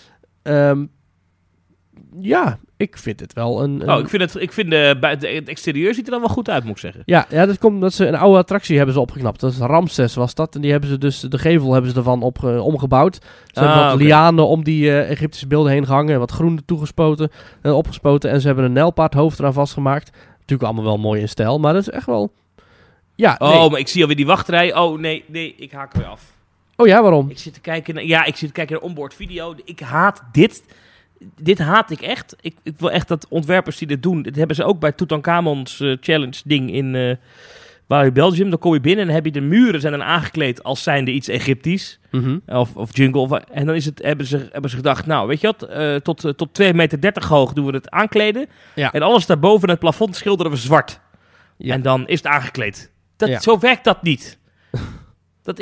S3: Ik vind het wel een...
S4: Ik vind het exterieur ziet er dan wel goed uit, moet ik zeggen.
S3: Ja, dat komt omdat ze een oude attractie hebben ze opgeknapt. Dat is Ramses was dat. En die hebben ze dus, de gevel hebben ze ervan omgebouwd. Ze hebben wat lianen om die Egyptische beelden heen gehangen. En wat groen opgespoten. En ze hebben een nijlpaardhoofd eraan vastgemaakt. Natuurlijk allemaal wel mooi in stijl. Maar dat is echt wel... Ja,
S4: maar ik zie alweer die wachtrij. Oh, nee, ik haak er weer af.
S3: Oh ja, waarom?
S4: Ik zit te kijken naar onboard video. Ik haat dit. Dit haat ik echt. Ik wil echt dat ontwerpers die dit doen... Dit hebben ze ook bij Tutankhamon's Challenge ding in Belgium. Dan kom je binnen en heb je de muren zijn dan aangekleed als zijnde iets Egyptisch.
S3: Mm-hmm.
S4: Of jungle. En dan hebben ze gedacht... Nou, weet je wat? Tot 2,30 meter hoog doen we het aankleden. Ja. En alles daarboven het plafond schilderen we zwart. Ja. En dan is het aangekleed. Zo werkt dat niet. Dat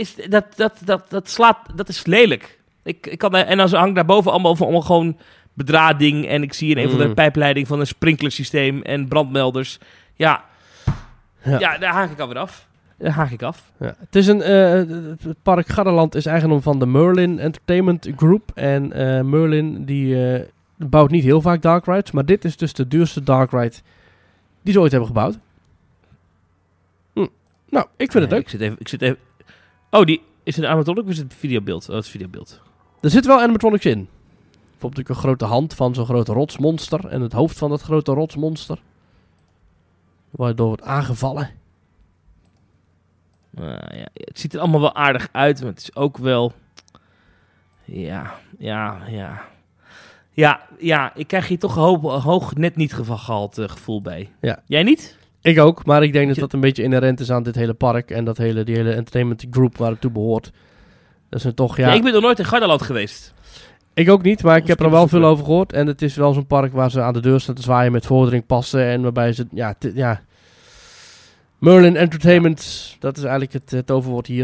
S4: is lelijk. En dan hangt daarboven allemaal gewoon bedrading. En ik zie in een van de pijpleiding van een sprinklersysteem en brandmelders. Ja, daar haak ik alweer af.
S3: Ja. Het is het park Gardaland is eigendom van de Merlin Entertainment Group. En Merlin die bouwt niet heel vaak dark rides. Maar dit is dus de duurste dark ride die ze ooit hebben gebouwd. Nou, ik vind het leuk.
S4: Ik zit even... Oh, is het animatronic of is het videobeeld? Oh, het is videobeeld.
S3: Er zit wel animatronics in. Bijvoorbeeld een grote hand van zo'n grote rotsmonster. En het hoofd van dat grote rotsmonster. Waardoor wordt aangevallen.
S4: Het ziet er allemaal wel aardig uit. Maar het is ook wel... Ja, ik krijg hier toch hoog net niet gehaald gevoel bij. Ja. Jij niet?
S3: Ik ook, maar ik denk dat dat een beetje inherent is aan dit hele park. En die hele entertainment group waar het toe behoort. Dat is toch,
S4: ik ben nog nooit in Gardaland geweest.
S3: Ik ook niet, maar ik heb er wel veel over gehoord. En het is wel zo'n park waar ze aan de deur staan te zwaaien met vordering-passen. En waarbij ze, Merlin Entertainment, dat is eigenlijk het overwoord hier.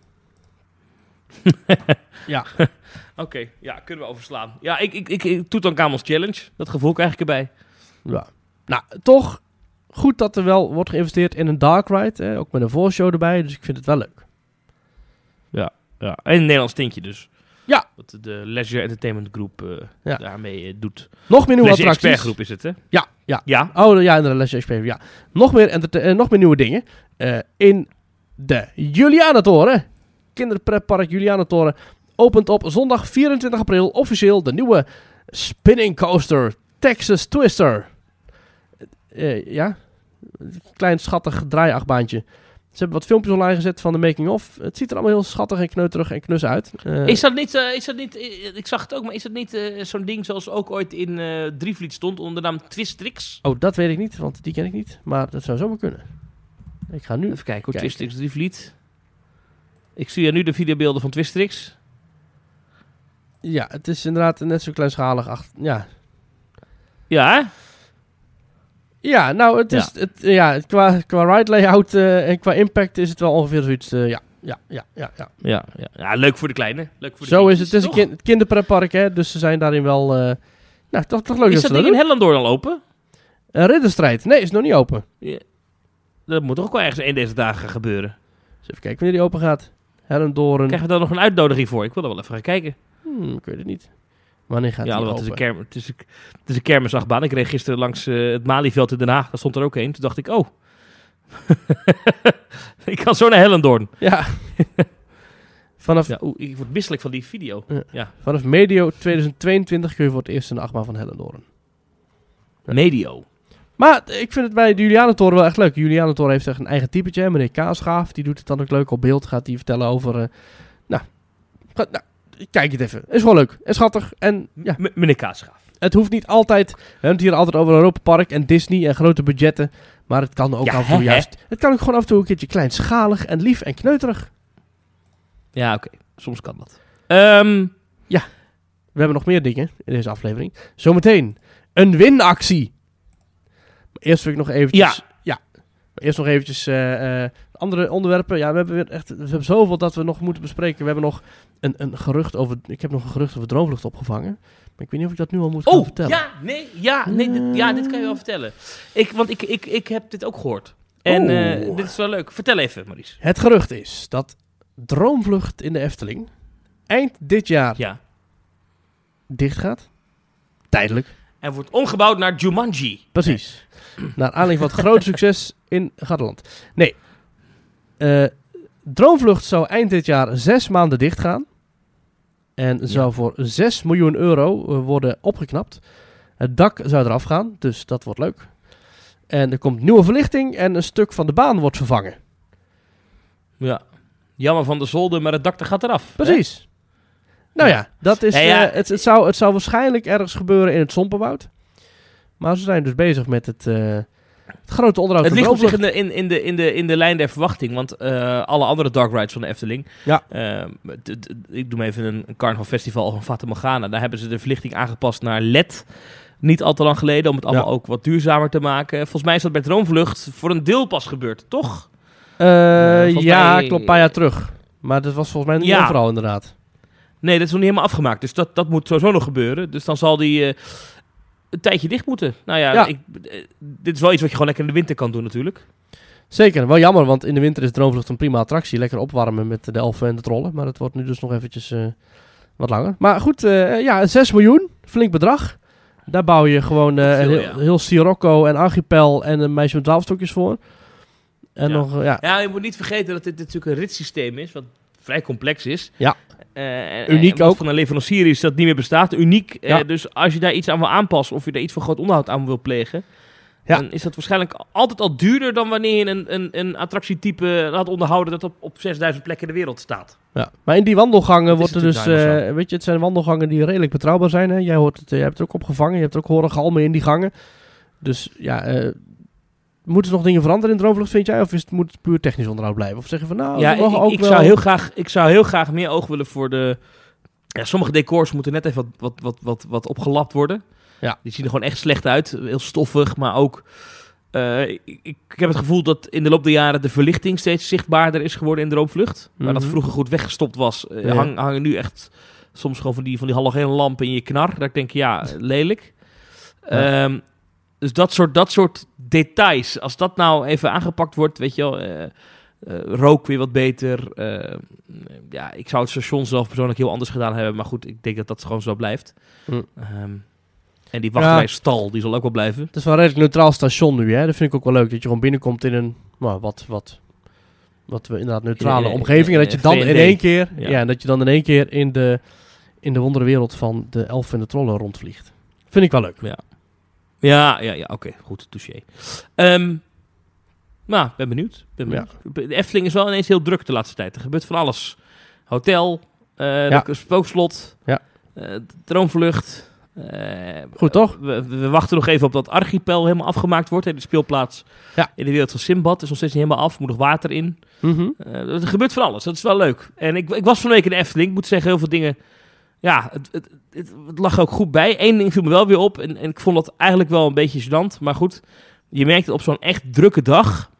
S3: Ja.
S4: Oké, kunnen we overslaan. Ja, ik Tutankhamon's Challenge, dat gevoel krijg ik erbij.
S3: Ja. Nou, toch goed dat er wel wordt geïnvesteerd in een dark ride. Ook met een voorshow erbij, dus ik vind het wel leuk.
S4: Ja. En een Nederlands tintje dus.
S3: Ja.
S4: Wat de Leisure Entertainment Group daarmee doet.
S3: Nog meer nieuwe attracties.
S4: Expert groep is het, hè?
S3: Ja. Oh, ja, inderdaad, Leisure Expert, ja. Nog meer nieuwe dingen. In de Julianatoren. Kinderpreppark Julianatoren opent op zondag 24 april officieel de nieuwe spinning coaster Texas Twister. Klein schattig draaiachtbaantje. Ze hebben wat filmpjes online gezet van de making-of. Het ziet er allemaal heel schattig en kneuterig en knus uit.
S4: Is dat niet, ik zag het ook, maar is dat niet zo'n ding zoals ook ooit in Drievliet stond onder de naam Twistrix?
S3: Oh, dat weet ik niet, want die ken ik niet. Maar dat zou zomaar kunnen. Ik ga nu
S4: even kijken. Twistrix Drievliet. Ik zie nu de videobeelden van Twistrix.
S3: Ja, het is inderdaad net zo kleinschalig. Ja,
S4: hè?
S3: Ja, nou, het is qua ride layout en qua impact is het wel ongeveer zoiets.
S4: Ja, leuk voor de kleine.
S3: Zo is het. Het is een kinderpreppark, hè, dus ze zijn daarin wel. Toch leuk.
S4: Is dat ding in Hellendoorn al open?
S3: Ridderstrijd? Nee, is nog niet open.
S4: Ja. Dat moet toch ook wel ergens een deze dagen gebeuren.
S3: Dus even kijken wanneer die open gaat. Hellendoorn.
S4: Krijgen we daar nog een uitnodiging voor? Ik wil er wel even gaan kijken.
S3: Ik weet het niet. Wanneer gaat die open?
S4: Het is een kermisachtbaan. Ik reed gisteren langs het Malieveld in Den Haag. Daar stond er ook een. Toen dacht ik, ik kan zo naar Hellendoorn.
S3: Ja.
S4: Ik word misselijk van die video. Ja.
S3: Vanaf medio 2022 kun je voor het eerst een achtbaan van Hellendoorn.
S4: Medio.
S3: Maar ik vind het bij de Julianatoren wel echt leuk. De Julianatoren heeft echt een eigen typetje. Meneer Kaasgaaf, die doet het dan ook leuk op beeld. Gaat hij vertellen over Kijk het even. Is gewoon leuk. En schattig. En ja,
S4: Meneer Kaasgraaf.
S3: het hoeft niet altijd... We hebben het hier altijd over Europa Park en Disney en grote budgetten. Maar het kan ook af en toe juist... Het kan ook gewoon af en toe een keertje kleinschalig en lief en kneuterig.
S4: Ja, oké. Soms kan dat.
S3: We hebben nog meer dingen in deze aflevering. Zometeen een winactie. Maar eerst wil ik nog eventjes... Ja. Eerst nog eventjes andere onderwerpen. Ja, we hebben zoveel dat we nog moeten bespreken. We hebben nog een gerucht over... Ik heb nog een gerucht over Droomvlucht opgevangen. Maar ik weet niet of ik dat nu al moet gaan vertellen.
S4: Dit kan je wel vertellen. Want ik heb dit ook gehoord. En dit is wel leuk. Vertel even, Maurice.
S3: Het gerucht is dat Droomvlucht in de Efteling eind dit jaar dicht gaat. Tijdelijk.
S4: En wordt omgebouwd naar Jumanji.
S3: Precies. Naar aanleiding van het grote succes in Gardaland. Nee. Droomvlucht zou eind dit jaar 6 maanden dicht gaan. En zou voor 6 miljoen euro worden opgeknapt. Het dak zou eraf gaan, dus dat wordt leuk. En er komt nieuwe verlichting en een stuk van de baan wordt vervangen.
S4: Ja. Jammer van de zolder, maar het dak gaat eraf.
S3: Precies. Hè? Nou ja, dat is, het zou waarschijnlijk ergens gebeuren in het Sompenwoud. Maar ze zijn dus bezig met het grote onderhoud.
S4: Het ligt op zich in de lijn der verwachting. Want alle andere dark rides van de Efteling...
S3: Ja.
S4: Ik doe me even een carnaval festival van Fata Morgana. Daar hebben ze de verlichting aangepast naar LED. Niet al te lang geleden. Om het allemaal ook wat duurzamer te maken. Volgens mij is dat bij Droomvlucht voor een deel pas gebeurd. Toch?
S3: Klopt. Een paar jaar terug. Maar dat was volgens mij niet overal inderdaad.
S4: Nee, dat is nog niet helemaal afgemaakt. Dus dat moet sowieso nog gebeuren. Dus dan zal die een tijdje dicht moeten. Nou ja, dit is wel iets wat je gewoon lekker in de winter kan doen natuurlijk.
S3: Zeker, wel jammer, want in de winter is Droomvlucht een prima attractie. Lekker opwarmen met de elfen en de trollen. Maar het wordt nu dus nog eventjes wat langer. Maar goed, 6 miljoen, flink bedrag. Daar bouw je gewoon heel Sirocco en Archipel en een meisje met 12 stokjes voor. En
S4: je moet niet vergeten dat dit natuurlijk een ritssysteem is, wat vrij complex is.
S3: Ja. Uniek ook.
S4: Van een leverancier is dat niet meer bestaat. Uniek. Dus als je daar iets aan wil aanpassen of je daar iets van groot onderhoud aan wil plegen, dan is dat waarschijnlijk altijd al duurder dan wanneer je een attractietype laat onderhouden dat op 6000 plekken in de wereld staat. Ja.
S3: Maar in die wandelgangen wordt er dus, het zijn wandelgangen die redelijk betrouwbaar zijn. Hè? Jij hebt het ook opgevangen, je hebt er ook horen galmen in die gangen. Dus moeten er nog dingen veranderen in Droomvlucht, vind jij? Of moet het puur technisch onderhoud blijven? Of zeggen van
S4: ik zou heel graag meer oog willen voor de... Ja, sommige decors moeten net even wat opgelapt worden. Ja. Die zien er gewoon echt slecht uit. Heel stoffig, maar ook... Ik heb het gevoel dat in de loop der jaren de verlichting steeds zichtbaarder is geworden in Droomvlucht. Waar dat vroeger goed weggestopt was, hangen nu echt soms gewoon van die halogene lampen in je knar. Dat ik denk, lelijk. Ja. Dus dat soort details, als dat nou even aangepakt wordt, weet je wel, rook weer wat beter. Ik zou het station zelf persoonlijk heel anders gedaan hebben, maar goed, ik denk dat gewoon zo blijft. En die wachtrijstal, die zal ook wel blijven.
S3: Het is wel een redelijk neutraal station nu, hè? Dat vind ik ook wel leuk, dat je gewoon binnenkomt in een wat we inderdaad neutrale omgeving. En dat je dan in één keer, dat je dan in één keer in de wonderenwereld van de elfen en de trollen rondvliegt. Vind ik wel leuk.
S4: Ja, oké, goed, touché. Ben benieuwd. De Efteling is wel ineens heel druk de laatste tijd. Er gebeurt van alles. Hotel, spookslot, Droomvlucht.
S3: Goed, toch?
S4: We wachten nog even op dat Archipel helemaal afgemaakt wordt. De speelplaats in de wereld van Simbad is nog steeds niet helemaal af. Moet nog water in. Mm-hmm. Er gebeurt van alles. Dat is wel leuk. En ik was van de week in de Efteling. Ik moet zeggen, heel veel dingen... Ja, het lag ook goed bij. Eén ding viel me wel weer op. En ik vond dat eigenlijk wel een beetje gênant. Maar goed, je merkt het op zo'n echt drukke dag.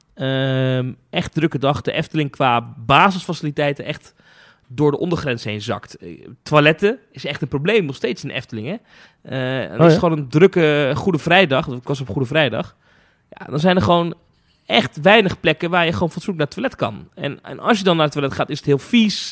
S4: De Efteling qua basisfaciliteiten echt door de ondergrens heen zakt. Toiletten is echt een probleem nog steeds in de Efteling. Hè? Het is gewoon een drukke Goede Vrijdag. Ik was op Goede Vrijdag. Ja, dan zijn er gewoon echt weinig plekken waar je gewoon fatsoenlijk naar het toilet kan. En als je dan naar het toilet gaat, is het heel vies.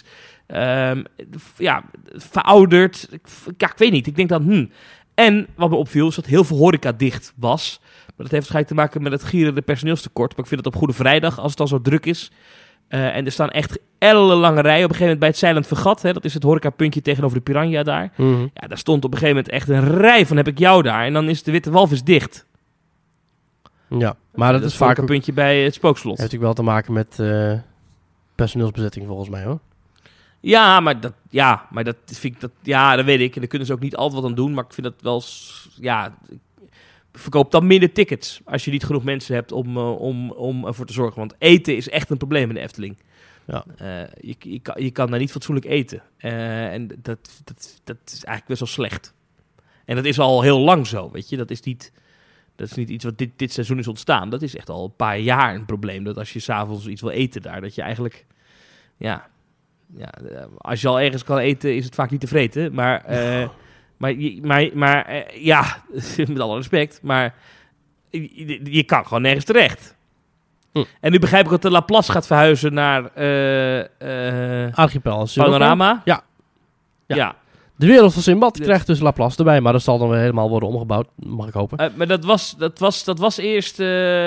S4: Verouderd. Ik weet niet. Ik denk dan, En wat me opviel, is dat heel veel horeca dicht was. Maar dat heeft waarschijnlijk te maken met het gierende personeelstekort. Maar ik vind het op Goede Vrijdag, als het al zo druk is. En er staan echt ellenlange rijen. Op een gegeven moment bij het Zeilend Vergat. Hè, dat is het horecapuntje tegenover de Piranha daar. Mm-hmm. Ja, daar stond op een gegeven moment echt een rij van heb ik jou daar. En dan is de Witte Walvis dicht.
S3: Ja, maar dat is vaak
S4: een puntje bij het Spookslot.
S3: Heeft natuurlijk wel te maken met personeelsbezetting volgens mij, hoor.
S4: Ja, maar dat vind ik... dat weet ik. En daar kunnen ze ook niet altijd wat aan doen. Maar ik vind dat wel... Verkoop dan minder tickets als je niet genoeg mensen hebt om ervoor te zorgen. Want eten is echt een probleem in de Efteling.
S3: Ja.
S4: Je kan daar niet fatsoenlijk eten. En dat is eigenlijk best wel slecht. En dat is al heel lang zo, weet je. Dat is niet iets wat dit seizoen is ontstaan. Dat is echt al een paar jaar een probleem. Dat als je 's avonds iets wil eten daar, dat je eigenlijk... Ja, als je al ergens kan eten, is het vaak niet te vreten. Maar met alle respect, maar je kan gewoon nergens terecht. En nu begrijp ik dat de Laplace gaat verhuizen naar
S3: Archipel.
S4: Panorama.
S3: Ja. De wereld van Simbad krijgt dus Laplace erbij, maar dat zal dan weer helemaal worden omgebouwd, mag ik hopen.
S4: Maar dat was eerst...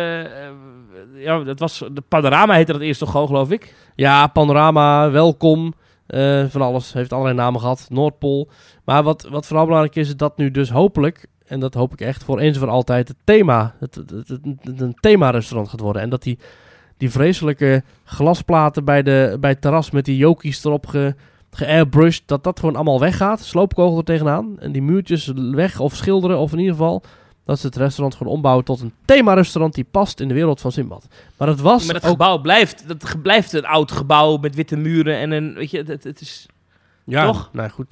S4: de Panorama heette dat eerst toch gewoon, geloof ik?
S3: Ja, Panorama, Welkom, van alles. Heeft allerlei namen gehad, Noordpool. Maar wat vooral belangrijk is dat nu dus hopelijk, en dat hoop ik echt, voor eens en voor altijd het thema, een thema-restaurant gaat worden. En dat die vreselijke glasplaten bij het terras met die jokies erop geairbrushed, dat gewoon allemaal weggaat. Sloopkogel er tegenaan. En die muurtjes weg of schilderen, of in ieder geval dat ze het restaurant gewoon ombouwen tot een thema-restaurant die past in de wereld van Simbad. Maar dat
S4: gebouw blijft een oud gebouw met witte muren en een, weet je, het is...
S3: Ja,
S4: toch?
S3: Nou goed,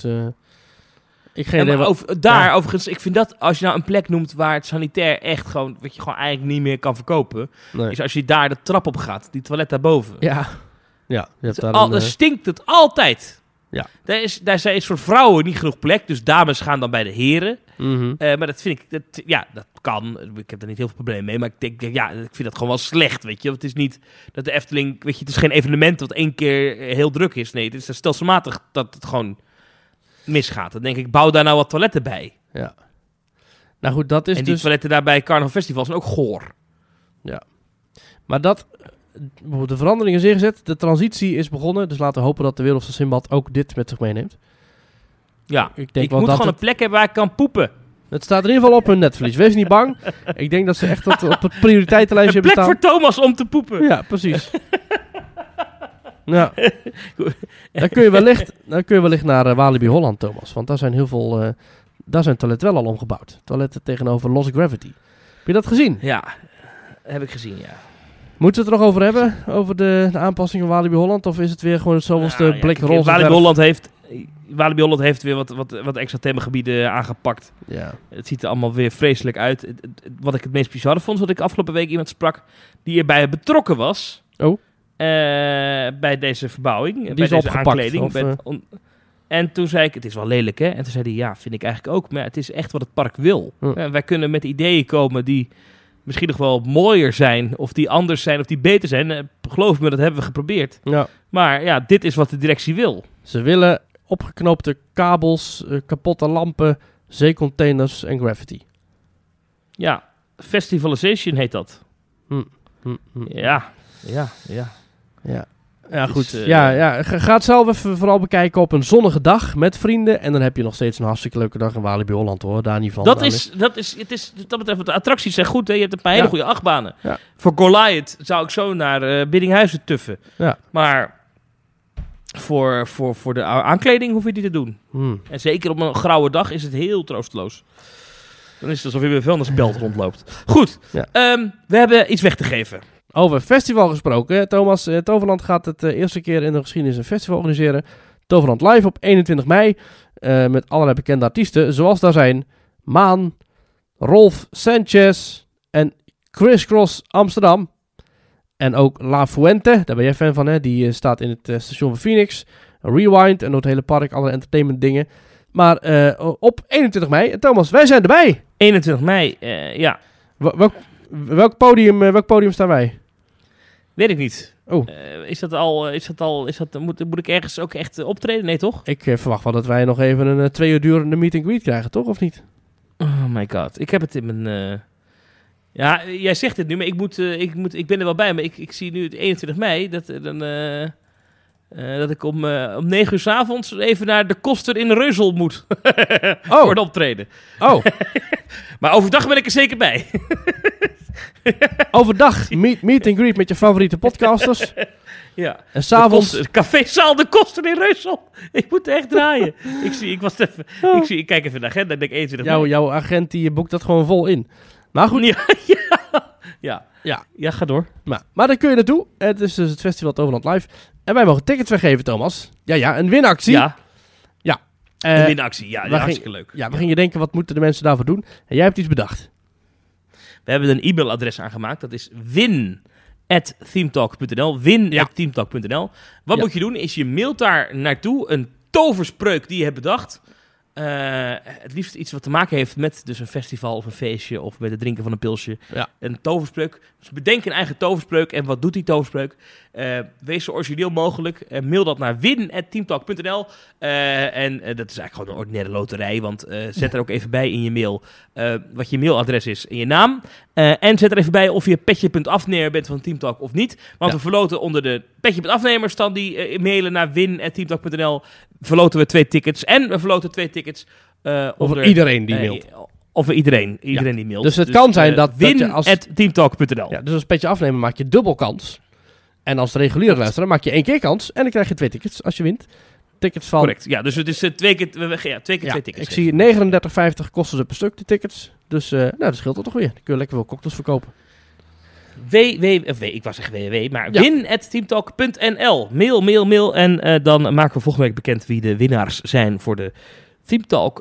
S4: overigens, ik vind dat als je nou een plek noemt waar het sanitair echt gewoon, wat je gewoon eigenlijk niet meer kan verkopen, is als je daar de trap op gaat, die toilet daarboven.
S3: Ja. Ja,
S4: dan stinkt het altijd.
S3: Ja.
S4: Daar is voor vrouwen niet genoeg plek, dus dames gaan dan bij de heren.
S3: Mm-hmm.
S4: Maar dat vind ik, dat kan. Ik heb daar niet heel veel problemen mee, maar ik vind dat gewoon wel slecht, weet je. Het is niet dat de Efteling, weet je, het is geen evenement dat 1 keer heel druk is. Nee, het is stelselmatig dat het gewoon misgaat. Dan denk ik, bouw daar nou wat toiletten bij.
S3: Ja. Nou goed, dat is
S4: en die toiletten daar bij Carnaval Festival zijn ook goor.
S3: Ja. Maar de verandering is ingezet, de transitie is begonnen, dus laten we hopen dat de wereld van Simbad ook dit met zich meeneemt.
S4: Ja, ik moet gewoon een plek hebben waar ik kan poepen.
S3: Het staat in ieder geval op hun netvlies. Wees niet bang. Ik denk dat ze echt op het prioriteitenlijstje hebben staan.
S4: Een plek voor Thomas om te poepen.
S3: Ja, precies. Ja. Dan kun je wellicht naar Walibi Holland, Thomas. Want daar zijn heel veel... daar zijn toiletten wel al omgebouwd. Toiletten tegenover Lost Gravity. Heb je dat gezien?
S4: Ja, heb ik gezien, ja.
S3: Moeten we het er nog over hebben? Over de aanpassing van Walibi Holland? Of is het weer gewoon het zoveelste blik roze
S4: Walibi Holland heeft weer wat extra themagebieden aangepakt.
S3: Ja.
S4: Het ziet er allemaal weer vreselijk uit. Wat ik het meest bizarre vond, wat ik afgelopen week iemand sprak die erbij betrokken was.
S3: Oh.
S4: Bij deze verbouwing.
S3: Die
S4: bij
S3: is
S4: deze
S3: opgepakt,
S4: aankleding. En toen zei ik, het is wel lelijk, hè? En toen zei hij, ja, vind ik eigenlijk ook. Maar het is echt wat het park wil. Wij kunnen met ideeën komen die misschien nog wel mooier zijn, of die anders zijn, of die beter zijn. Geloof me, dat hebben we geprobeerd.
S3: Ja.
S4: Maar ja, dit is wat de directie wil.
S3: Ze willen opgeknoopte kabels, kapotte lampen, zeecontainers en graffiti.
S4: Ja, festivalization heet dat. Ja.
S3: Ja, goed. Ga het zelf even vooral bekijken op een zonnige dag met vrienden. En dan heb je nog steeds een hartstikke leuke dag in Walibi Holland, hoor. Daar niet van.
S4: Dat betreft, de attracties zijn goed, hè. Je hebt een paar hele goede achtbanen. Ja. Voor Goliath zou ik zo naar Biddinghuizen tuffen. Ja. Maar voor de aankleding hoef je die te doen. En zeker op een grauwe dag is het heel troosteloos. Dan is het alsof je met een vuilnisbelt rondloopt. Goed, we hebben iets weg te geven.
S3: Over festival gesproken. Thomas, Toverland gaat het eerste keer in de geschiedenis een festival organiseren. Toverland Live op 21 mei. Met allerlei bekende artiesten. Zoals daar zijn Maan, Rolf Sanchez en Criss Cross Amsterdam. En ook La Fuente, daar ben jij fan van, hè? Die staat in het station van Phoenix. Rewind en door het hele park, alle entertainment dingen. Maar op 21 mei. Thomas, wij zijn erbij.
S4: 21 mei, ja.
S3: Welk podium staan wij?
S4: Weet ik niet.
S3: Oh.
S4: Moet ik ergens ook echt optreden? Nee, toch?
S3: Ik verwacht wel dat wij nog even een 2 uur durende meet and greet krijgen, toch? Of niet?
S4: Oh my god. Ik heb het in mijn... Ja, jij zegt het nu, maar ik ben er wel bij. Maar ik zie nu het 21 mei dat ik om 9 uur 's avonds even naar de Koster in Reuzel moet. Voor het optreden.
S3: Oh.
S4: Maar overdag ben ik er zeker bij.
S3: Overdag meet and greet met je favoriete podcasters.
S4: Ja.
S3: En s'avonds...
S4: Café Zaal de Koster in Reussel. Ik moet echt draaien. Ik kijk even naar de agenda en denk 21
S3: Jouw agent die boekt dat gewoon vol in. Maar goed.
S4: Ja, ga door.
S3: Maar daar kun je naartoe. Het is dus het Festival Toverland Live. En wij mogen tickets weggeven, Thomas. Ja, een winactie.
S4: Ja. Een winactie, hartstikke leuk.
S3: Ja, we gingen denken, wat moeten de mensen daarvoor doen? En jij hebt iets bedacht.
S4: We hebben een e-mailadres aangemaakt. Dat is win@themetalk.nl. Win@themetalk.nl. Wat moet je doen? Is je mailt daar naartoe een toverspreuk die je hebt bedacht. Het liefst iets wat te maken heeft met dus een festival of een feestje of met het drinken van een pilsje. Ja. Een toverspreuk. Dus bedenk een eigen toverspreuk. En wat doet die toverspreuk? Wees zo origineel mogelijk. Mail dat naar win@teamtalk.nl. En dat is eigenlijk gewoon een ordinaire loterij. Want zet er ook even bij in je mail wat je mailadres is en je naam. En zet er even bij of je petje.afnemer bent van Teamtalk of niet. Want we verloten onder de petje.afnemers dan die mailen naar win@teamtalk.nl. Verloten we 2 tickets. En we verloten 2 tickets
S3: over iedereen die mailt.
S4: Over iedereen die mailt.
S3: Dus het kan zijn dat
S4: win@teamtalk.nl.
S3: Ja, dus als petje afnemen maak je dubbel kans. En als reguliere luisteraar maak je 1 keer kans. En dan krijg je 2 tickets als je wint. Tickets van...
S4: Correct. Ja, dus het is 2 keer 2 tickets.
S3: Ik zie 39,50 kosten ze per stuk, de tickets. Dus dat scheelt er toch weer. Dan kun je lekker veel cocktails verkopen.
S4: Ik wou zeggen www, maar win@teamtalk.nl. Mail. En dan maken we volgende week bekend wie de winnaars zijn voor de Teamtalk.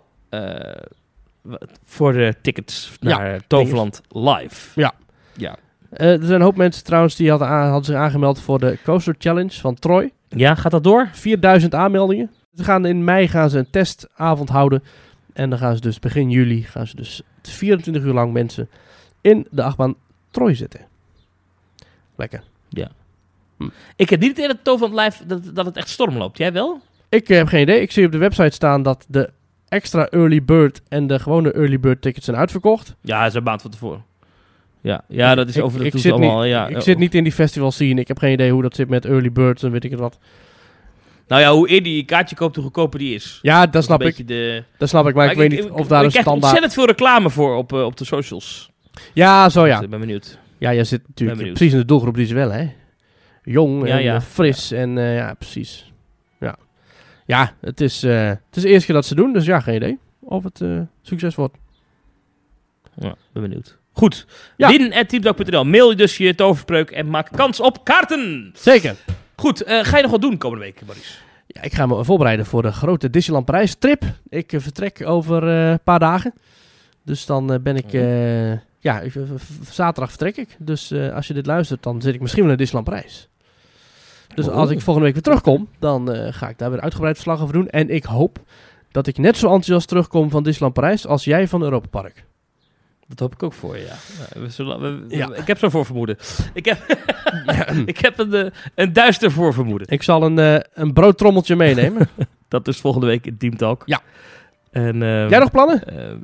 S4: Voor de tickets naar Toverland Live.
S3: Ja. Er zijn een hoop mensen trouwens die hadden zich aangemeld voor de Coaster Challenge van Troy.
S4: Ja, gaat dat door?
S3: 4000 aanmeldingen. In mei gaan ze een testavond houden. En dan gaan ze dus begin juli 24 uur lang mensen in de achtbaan Troy zitten. Lekker.
S4: Ja. Ik heb niet het idee dat Toverland Live dat het echt storm loopt. Jij wel?
S3: Ik heb geen idee. Ik zie op de website staan dat de extra early bird en de gewone early bird tickets zijn uitverkocht.
S4: Ja, dat is een maand van tevoren. Ja, dat is over de toets allemaal.
S3: Ik zit niet in die festival scene. Ik heb geen idee hoe dat zit met early birds en weet ik het wat.
S4: Nou ja, hoe eerder je kaartje koopt, hoe goedkoper die is.
S3: Ja, dat snap ik. Dat snap ik, maar ik weet niet of daar een standaard... Ik krijg
S4: ontzettend veel reclame voor op de socials.
S3: Ja, zo ja.
S4: Ik ben benieuwd.
S3: Ja, jij zit natuurlijk precies in de doelgroep die ze wel, hè? Jong en fris en precies. Ja, het is de eerste keer dat ze doen, dus ja, geen idee of het succes wordt.
S4: Ja, ben benieuwd. Goed, win@teamtalk.nl. Mail je dus je toverspreuk en maak kans op kaarten.
S3: Zeker.
S4: Goed, ga je nog wat doen komende week, Maurice?
S3: Ja, ik ga me voorbereiden voor de grote Disneyland Parijs trip. Ik vertrek over een paar dagen. Dus dan ben ik... zaterdag vertrek ik. Dus als je dit luistert, dan zit ik misschien wel in Disneyland Parijs. Dus als ik volgende week weer terugkom, dan ga ik daar weer uitgebreid verslag over doen. En ik hoop dat ik net zo enthousiast terugkom van Disneyland Parijs als jij van Europa Park.
S4: Dat hoop ik ook voor je, ja. Ik heb zo'n voorvermoeden. Ik heb een duister voorvermoeden.
S3: Ik zal een broodtrommeltje meenemen.
S4: Dat is volgende week in Teamtalk.
S3: Ja.
S4: En,
S3: jij nog plannen?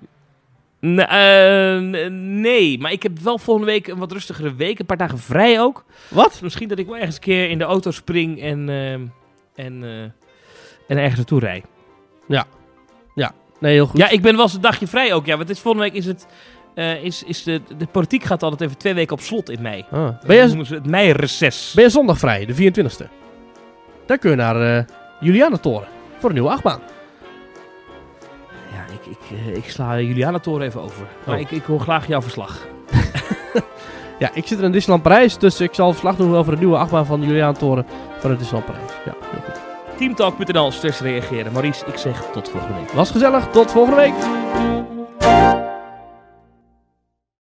S4: Nee, maar ik heb wel volgende week een wat rustigere week. Een paar dagen vrij ook.
S3: Wat?
S4: Misschien dat ik wel ergens een keer in de auto spring en ergens naartoe rij.
S3: Ja. Nee, heel goed.
S4: Ja, ik ben wel eens een dagje vrij ook. Ja, want volgende week is het... de politiek gaat altijd even 2 weken op slot in mei. Noemen ze het meireces.
S3: Ben je zondag vrij, de 24e? Dan kun je naar Julianatoren voor een nieuwe achtbaan.
S4: Ja, ik sla Julianatoren even over. Maar ik hoor graag jouw verslag.
S3: Ja, ik zit er in Disneyland Parijs, dus ik zal verslag doen over de nieuwe achtbaan van Julianatoren van het Disneyland Parijs. Ja, heel goed.
S4: Teamtalk.nl/reageren. Maurice, ik zeg tot volgende week.
S3: Was gezellig, tot volgende week.